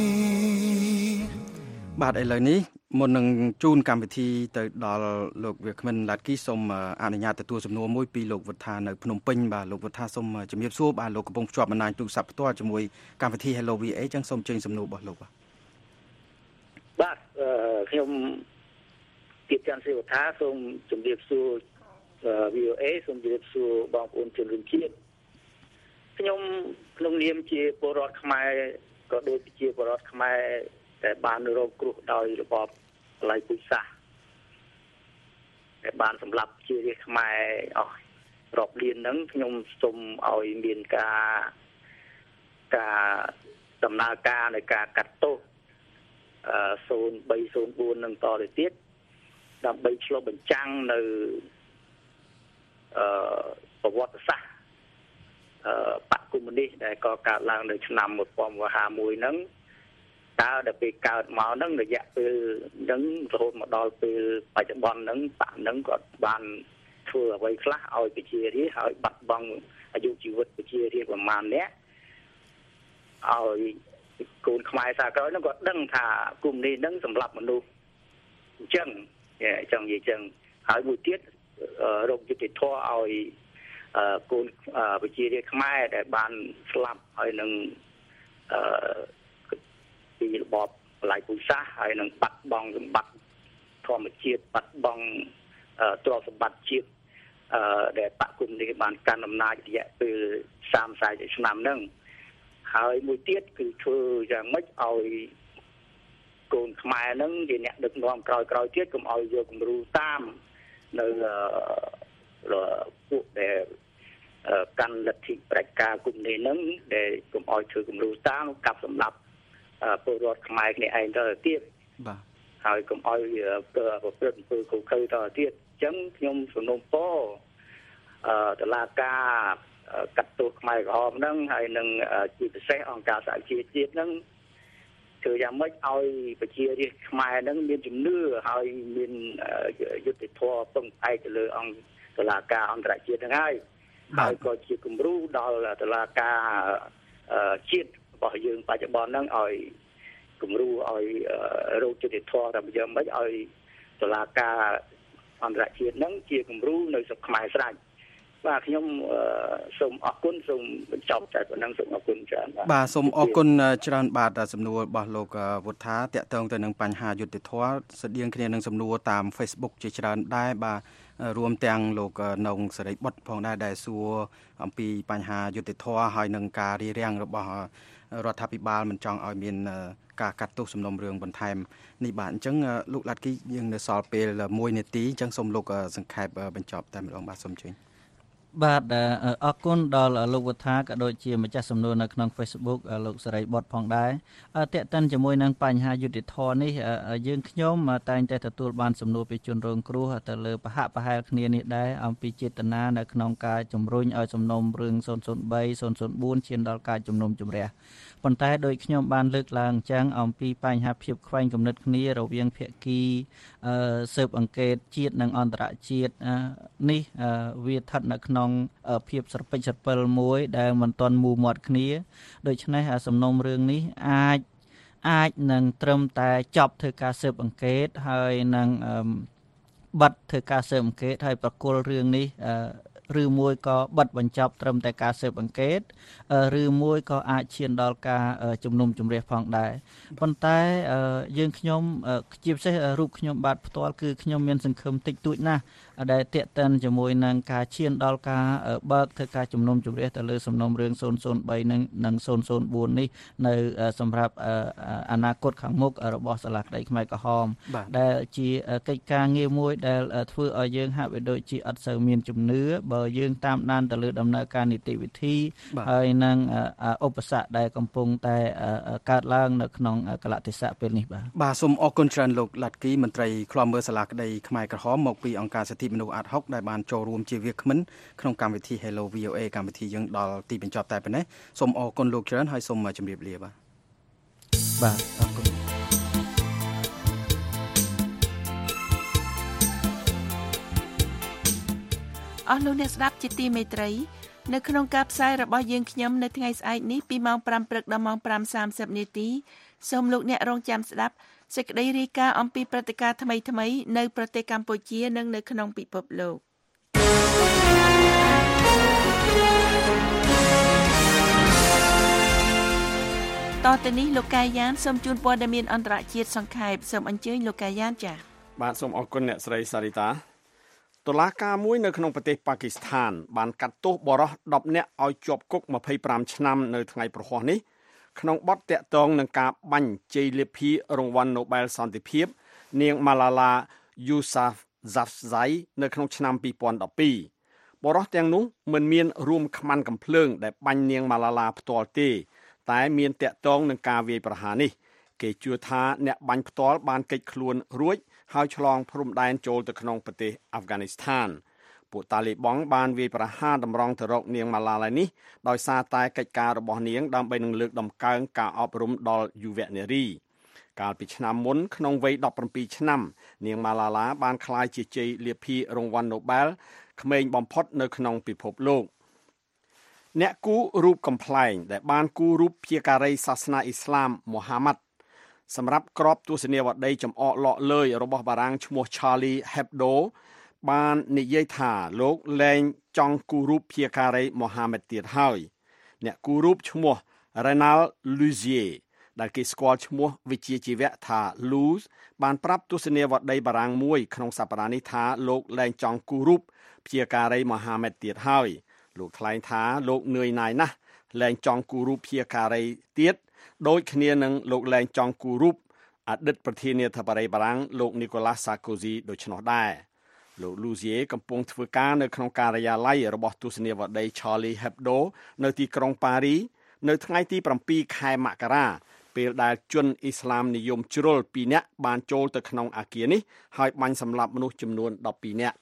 បាទឥឡូវនេះមុននឹងជូនកម្មវិធីទៅដល់លោកវាគ្មិនឡាត់គីសូមអនុញ្ញាតទទួលសំណួរមួយពីលោកវុធានៅភ្នំពេញបាទលោកវុធាសូមជំរាបសួរបាទលោកកំពុងភ្ជាប់បណ្ដាញទូរស័ព្ទផ្ទាល់ជាមួយកម្មវិធី Hello VA ចឹងសូមជើញសំណួររបស់លោកបាទខ្ញុំទៀតច័ន្ទសេវថាសូមជម្រាបសួរ VOA សូមជម្រាបសួរបងប្អូនជនរួមជាតិខ្ញុំក្នុងនាមជាពលរដ្ឋខ្មែរក៏ដូចជាពលរដ្ឋខ្មែរដែលបានរងគ្រោះដោយរបបបល័យពូជសាសន៍ដែលបានសម្លាប់ជារាជខ្មែរអស់រាប់លានហ្នឹងខ្ញុំសូមឲ្យមានការដំណើរការនៃការកាត់ទោស0304នឹងតទៅទៀតដើម្បីឆ្លុះបញ្ចាំងនៅប្រវត្តិសាស្ត្របកកុម្មុយនីសដែលក៏កើតឡើងនៅឆ្នាំ1951ហ្នឹងតើដល់ពេលកើតមកហ្នឹងរយៈពេលហ្នឹងរហូតមកដល់ពេលបច្ចុប្បន្នហ្នឹងបកហ្នឹងគាត់បានធ្វើអ្វីខ្លះឲ្យប្រជារាស្ត្រហើយបាត់បង់អាយុជីវិតប្រជារាស្ត្រប្រមាណអ្នកឲ្យកូនខ្មែរសាក្រោយហ្នឹងគាត់ដឹងថាកុម្មុយនីសហ្នឹងសម្លាប់មនុស្សអញ្ចឹងនិយាយអញ្ចឹងហើយមួយទៀតរោគយុតិធម៌ឲ្យកូនប្រជារាស្ត្រខ្មែរដែលបានស្លាប់ហើយនឹងពីរបបបល័យពូជសាសន៍ហើយនឹងបាត់បង់សម្បត្តិធម្មជាតិបាត់បង់ទ្រព្យសម្បត្តិជាតិដែលបកគុំនេះបានកាន់អំណាចរយៈពេល30-40ឆ្នាំហ្នឹងហើយមួយទៀតគឺធ្វើយ៉ាងម៉េចឲ្យកូនខ្មែរហ្នឹងជាអ្នកដឹកនាំក្រោយទៀតកុំឲ្យយកគំរូតាមនៅពួកដែលកាន់លទ្ធិប្រជាការគុំនេះហ្នឹងដែលកុំឲ្យធ្វើគំរូតាមកាប់សម្លាប់ពលរដ្ឋខ្មែរគ្នាឯងទៅទៀតបាទហើយកុំឲ្យប្រព្រឹត្តអំពើឃោរឃៅទៅទៀតអញ្ចឹងខ្ញុំសំណូមពរតុលាការកាត់ទោសខ្មែរក្រហមហ្នឹងហើយនឹងជាពិសេសអង្គការសហជីវជាតិហ្នឹងធ្វើយ៉ាងម៉េចឲ្យប្រជារាស្ត្រខ្មែរហ្នឹងមានជំនឿហើយមានយុត្តិធម៌ពឹងផ្អែកទៅលើអង្គតុលាការអន្តរជាតិហ្នឹងហើយក៏ជាគំរូដល់តុលាការជាតិរបស់យើងបច្ចុប្បន្នហ្នឹងឲ្យគំរូឲ្យរោគយុត្តិធម៌តាមយ៉ាងម៉េចឲ្យតុលាការអន្តរជាតិហ្នឹងជាគំរូនៅស្រុកខ្មែរស្រេចបាទខ្ញុំសូមអរគុណសូមបញ្ចប់តែប៉ុណ្ណឹងសូមអរគុណច្រើនបាទសូមអរគុណច្រើនបាទសំណួររបស់លោកវុទ្ធាតាក់ទងទៅនឹងបញ្ហាយុត្តិធម៌ស្តៀងគ្នានឹងសំណួរតាម Facebook ជាច្រើនដែរបាទរួមទាំងលោកនងសេរីបុត្រផងដែរដែលសួរអំពីបញ្ហាយុត្តិធម៌ហើយនឹងការរារាំងរបស់រដ្ឋាភិបាលមិនចង់ឲ្យមានការកាត់ទោសសំណុំរឿងបន្ថែមនេះបាទអញ្ចឹងលោកឡាត់គីយើងនៅសល់ពេល1នាទីអញ្ចឹងសូមលោកសង្ខេបបញ្ចប់តែម្ដងបាទសូមជឿបាទអរគុណដល់លោកវុទ្ធាក៏ដូចជាម្ចាស់សំណួរនៅក្នុង Facebook លោកសេរីបុត្រផងដែរតេតិនជាមួយនឹងបញ្ហាយុត្តិធម៌នេះយើងខ្ញុំតែងតែទទួលបានសំណួរពីជនរងគ្រោះទៅលើប្រហាក់ប្រហែលគ្នានេះដែរអំពីចេតនានៅក្នុងការជំរុញឲ្យសំណុំរឿង003 004ឈានដល់ការជំនុំជម្រះប៉ុន្តែដោយខ្ញុំបានលើកឡើងអញ្ចឹងអំពីបញ្ហាភាពខ្វែងគំនិតគ្នារវាងភាគីស៊ើបអង្កេតជាតិនិងអន្តរជាតិនេះវាស្ថិតនៅក្នុងភាពស្រពេចស្រពិលមួយដែលមិនទាន់មូលមាត់គ្នាដូច្នេះសំណុំរឿងនេះអាចនឹងត្រឹមតែចប់ធ្វើការស៊ើបអង្កេតហើយនឹងបាត់ធ្វើការស៊ើបអង្កេតហើយប្រគល់រឿងនេះឬមួយក៏បិទបញ្ចប់ត្រឹមតែការស៊ើបអង្កេតឬមួយក៏អាចឈានដល់ការជំនុំជម្រះផងដែរប៉ុន្តែយើងខ្ញុំជាពិសេសរូបខ្ញុំបាទផ្ទាល់គឺខ្ញុំមានសង្ឃឹមតិចតួចណាស់ដែលតាក់ទិនជាមួយនឹងការឈានដល់ការបើកធ្វើការជំនុំជម្រះទៅលើសំណុំរឿង003និង004នេះនៅសម្រាប់អនាគតខាងមុខរបស់សាលាក្តីខ្មែរក្រហមដែលជាកិច្ចការងារមួយដែលធ្វើឲ្យយើងហាក់បីដូចជាអត់សូវមានជំនឿបើយើងតាមដានទៅលើដំណើរការនីតិវិធីហើយនឹងឧបសគ្គដែលកំពុងតែកើតឡើងនៅក្នុងកលៈទេសៈពេលនេះបាទសូមអរគុណច្រើនលោកឡាត់គីមន្ត្រីឃ្លាំមើលសាលាក្តីខ្មែរក្រហមមកពីអង្គការសិទ្ធិមនុស្សអាត់ហុកដែលបានចូលរួមជាវាគ្មិនក្នុងកម្មវិធី Hello VOA កម្មវិធីយើងដល់ទីបញ្ចប់តែប៉ុណ្ណេះសូមអរគុណលោកច្រើនហើយសូមជម្រាបលាបាទអរគុណអស់លោកអ្នកស្ដាប់ជាទីមេត្រីនៅក្នុងការផ្សាយរបស់យើងខ្ញុំនៅថ្ងៃស្អែកនេះពីម៉ោង 5 ព្រឹកដល់ម៉ោង 5:30 នាទីសូមលោកអ្នករងចាំស្ដាប់សេចក្តីរាយការណ៍អំពីព្រឹត្តិការណ៍ថ្មីៗនៅប្រទេសកម្ពុជានិងនៅក្នុងពិភពលោកតទៅនេះលោកកាយានសូមជូនព័ត៌មានអន្តរជាតិសង្ខេបសូមអញ្ជើញលោកកាយានចា៎បាទសូមអរគុណអ្នកស្រីសារីតាតុលាការមួយនៅក្នុងប្រទេសប៉ាគីស្ថានបានកាត់ទោសបរិសុទ្ធ10នាក់ឲ្យជាប់គុក25ឆ្នាំនៅថ្ងៃប្រហ័សនេះក្នុងបទតាក់ទងនឹងការបាញ់ជ័យលាភីរង្វាន់ Nobel សន្តិភាពនាង Malala Yousafzai នៅក្នុងឆ្នាំ2012បរិសុទ្ធទាំងនោះមិនមានរួមខ្មាន់កំភ្លើងដែលបាញ់នាង Malala ផ្ទាល់ទេតែមានតាក់ទងនឹងការវាយប្រហារនេះគេជឿថាអ្នកបាញ់ផ្ទាល់បានគេចខ្លួនរួចហើយឆ្លងព្រំដែនចូលទៅក្នុងប្រទេសអាហ្វហ្គានីស្ថានពួកតាលីបង់បានវាយប្រហារតម្រង់ទៅរកនាង Malala នេះដោយសារតែកិច្ចការរបស់នាងដើម្បីនឹងលើកដំកើងការអប់រំដល់យុវនារីកាលពីឆ្នាំមុនក្នុងវ័យ17ឆ្នាំនាង Malala បានក្លាយជាជ័យលាភីរង្វាន់ Nobel ក្មេងបំផុតនៅក្នុងពិភពលោកអ្នកគូររូបកំប្លែងដែលបានគូររូបព្យាការីសាសនាអ៊ីស្លាមមូហាម៉ាត់សម្រាប់ក្របទស្សនាវដ្តីចំអកលក់លើយរបស់បារាំងឈ្មោះ Charlie Hebdo បាននិយាយថាលោកលែងចង់គូររូបព្យាការីមូហាម៉ាត់ទៀតហើយអ្នកគូររូបឈ្មោះ Renal Luzier ដែលគេស្គាល់ឈ្មោះវិជ្ជាជីវៈថា Luz បានប្រាប់ទស្សនាវដ្តីបារាំងមួយក្នុងសប្តាហ៍នេះថាលោកលែងចង់គូររូបព្យាការីមូហាម៉ាត់ទៀតហើយលោកថ្លែងថាលោកនឿយណាយណាស់លែងចង់គូររូបព្យាការីទៀតដូចគ្នានឹងលោកលែងចង់គូររូបអតីតប្រធានាធិបតីបារាំងលោក Nicolas Sarkozy ដូច្នោះដែរលោក Luzier កំពុងធ្វើការនៅក្នុងការិយាល័យរបស់ទស្សនាវដ្តី Charlie Hebdo នៅទីក្រុងប៉ារីនៅថ្ងៃទី7ខែមករាពេលដែលជនអ៊ីស្លាមនិយមជ្រុល2នាក់បានចូលទៅក្នុងអគារនេះហើយបាញ់សម្លាប់មនុស្សចំនួន12នាក់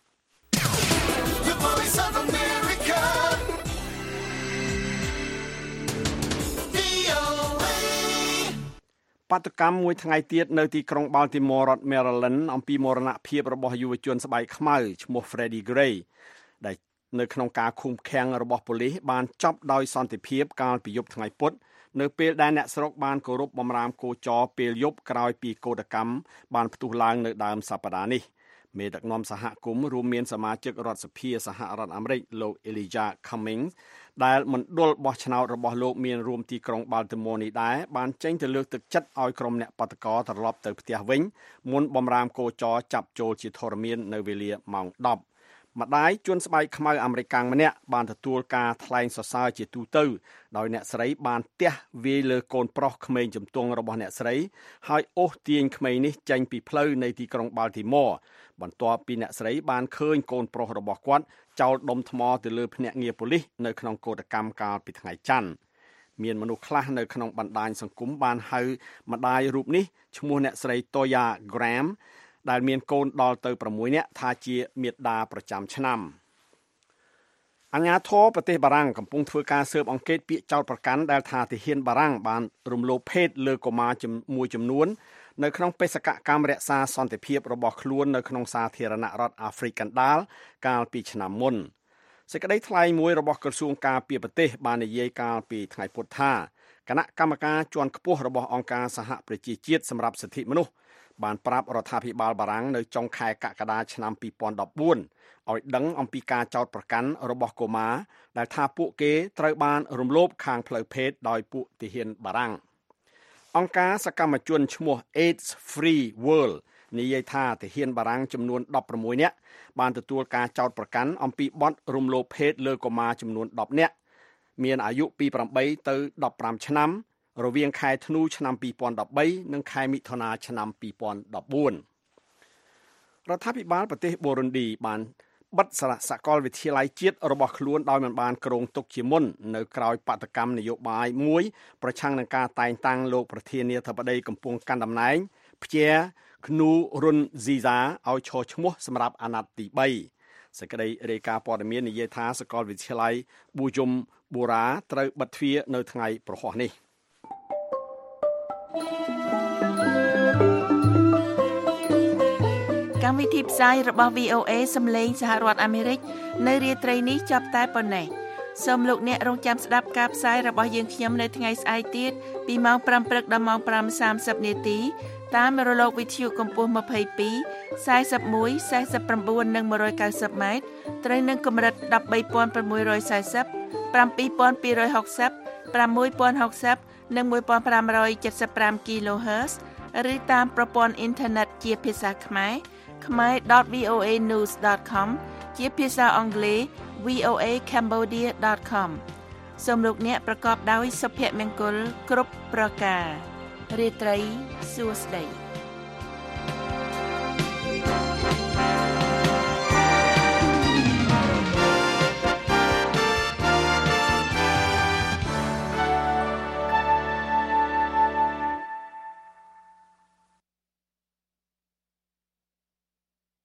បាតុកម្មមួយថ្ងៃទៀតនៅទីក្រុង Baltimore រដ្ឋ Maryland អំពីមរណភាពរបស់យុវជនស្បែកខ្មៅឈ្មោះ Freddie Gray ដែលនៅក្នុងការឃុំឃាំងរបស់ប៉ូលីសបានចប់ដោយសន្តិភាពកាលពីយប់ថ្ងៃពុធនៅពេលដែលអ្នកស្រុកបានគោរពបម្រាមគោចរពេលយប់ក្រោយពីកោតកម្មបានផ្ទុះឡើងនៅដើមសប្តាហ៍នេះមេដឹកនាំសហគមន៍រួមមានសមាជិករដ្ឋសភាសហរដ្ឋអាមេរិកលោក Elijah Cummings ដែលមណ្ឌលបោះឆ្នោតរបស់លោកមានរួមទីក្រុង Baltimore នេះដែរបានចេញទៅលើកទឹកចិត្តឲ្យក្រុមអ្នកបដករត្រឡប់ទៅផ្ទះវិញមុនបម្រាមគោចរចាប់ចូលជាធរមាននៅវេលាម៉ោង10ម្ដាយជនស្បែកខ្មៅអាមេរិកម្នាក់បានទទួលការថ្លែងសរសើរជាទូទៅដោយអ្នកស្រីបានទះវាយលើកូនប្រុសក្មេងជំទង់របស់អ្នកស្រីហើយអូសទាញក្មេងនេះចេញពីផ្លូវនៃទីក្រុង Baltimore បន្ទាប់ពីអ្នកស្រីបានឃើញកូនប្រុសរបស់គាត់ចោលដុំថ្មទៅលើភ្នាក់ងារប៉ូលីសនៅក្នុងកោតកម្មកាលពីថ្ងៃច័ន្ទមានមនុស្សខ្លះនៅក្នុងបណ្ដាញសង្គមបានហៅម្ដាយរូបនេះឈ្មោះអ្នកស្រី Toya Graham ដែលមានកូនដល់ទៅ6នាក់ថាជាមាតាប្រចាំឆ្នាំអាជ្ញាធរប្រទេសបារាំងកំពុងធ្វើការស៊ើបអង្កេតពាក្យចោទប្រកាន់ដែលថាទាហានបារាំងបានរំលោភភេទលើកុមារមួយចំនួននៅក្នុងបេសកកម្មរក្សាសន្តិភាពរបស់ខ្លួននៅក្នុងសាធារណរដ្ឋអាហ្វ្រិកកណ្ដាលកាលពីឆ្នាំមុនសេចក្តីថ្លែងមួយរបស់ក្រសួងការពារប្រទេសបាននិយាយកាលពីថ្ងៃពុធថាគណៈកម្មការជាន់ខ្ពស់របស់អង្គការសហប្រជាជាតិសម្រាប់សិទ្ធិមនុស្សបានប្រាប់រដ្ឋាភិបាលបារាំងនៅចុងខែកក្កដាឆ្នាំ2014ឲ្យដឹងអំពីការចោទប្រកាន់របស់កុមារដែលថាពួកគេត្រូវបានរំលោភខាងផ្លូវភេទដោយពួកទាហានបារាំងអង្គការសកម្មជនឈ្មោះ AIDS Free World និយាយថាទាហានបារាំងចំនួន16នាក់បានទទួលការចោទប្រកាន់អំពីបទរំលោភភេទលើកុមារចំនួន10នាក់មានអាយុពី8ទៅ15ឆ្នាំរវាងខែធ្នូឆ្នាំ2013និងខែមិថុនាឆ្នាំ2014រដ្ឋាភិបាលប្រទេសបូរុនឌីបានបិទសាកលវិទ្យាល័យជាតិរបស់ខ្លួនដោយមិនបានគ្រោងទុកជាមុននៅក្រៅបាតុកម្មនយោបាយមួយប្រឆាំងនឹងការតែងតាំងលោកប្រធានាធិបតីកំពុងកាន់តំណែងព្យាគ្នូរុនស៊ីសាឲ្យឈរឈ្មោះសម្រាប់អាណត្តិទី3សេចក្តីរាយការណ៍ព័ត៌មាននិយាយថាសាកលវិទ្យាល័យប៊ូយុំបូរ៉ាត្រូវបិទទ្វារនៅថ្ងៃប្រហ័សនេះកម្មវិធីផ្សាយរបស់ VOA សំឡេងសហរដ្ឋអាមេរិកនៅរាត្រីនេះចប់តែប៉ុណ្ណេះសូមលោកអ្នករងចាំស្ដាប់ការផ្សាយរបស់យើងខ្ញុំនៅថ្ងៃស្អែកទៀតពីម៉ោង 5 ព្រឹកដល់ម៉ោង 5:30 នាទីតាមរលកវិទ្យុកម្ពស់22 41 49និង 190 ម៉ែត្រត្រូវនឹងកម្រិត 13640 7260 6060និង 1575 kHz ឬតាមប្រព័ន្ធអ៊ីនធឺណិតជាភាសាខ្មែរ khmer.voanews.com ជាភាសាអង់គ្លេស voacambodia.com សូមលោកអ្នកប្រកបដោយសុភមង្គលគ្រប់ប្រការរាត្រីសួស្តី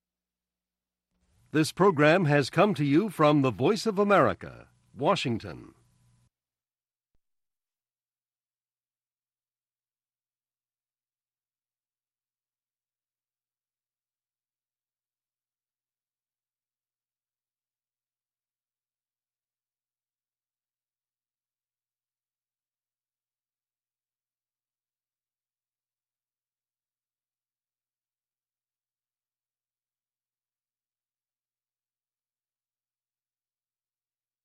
This program has come to you from the Voice of America, Washington.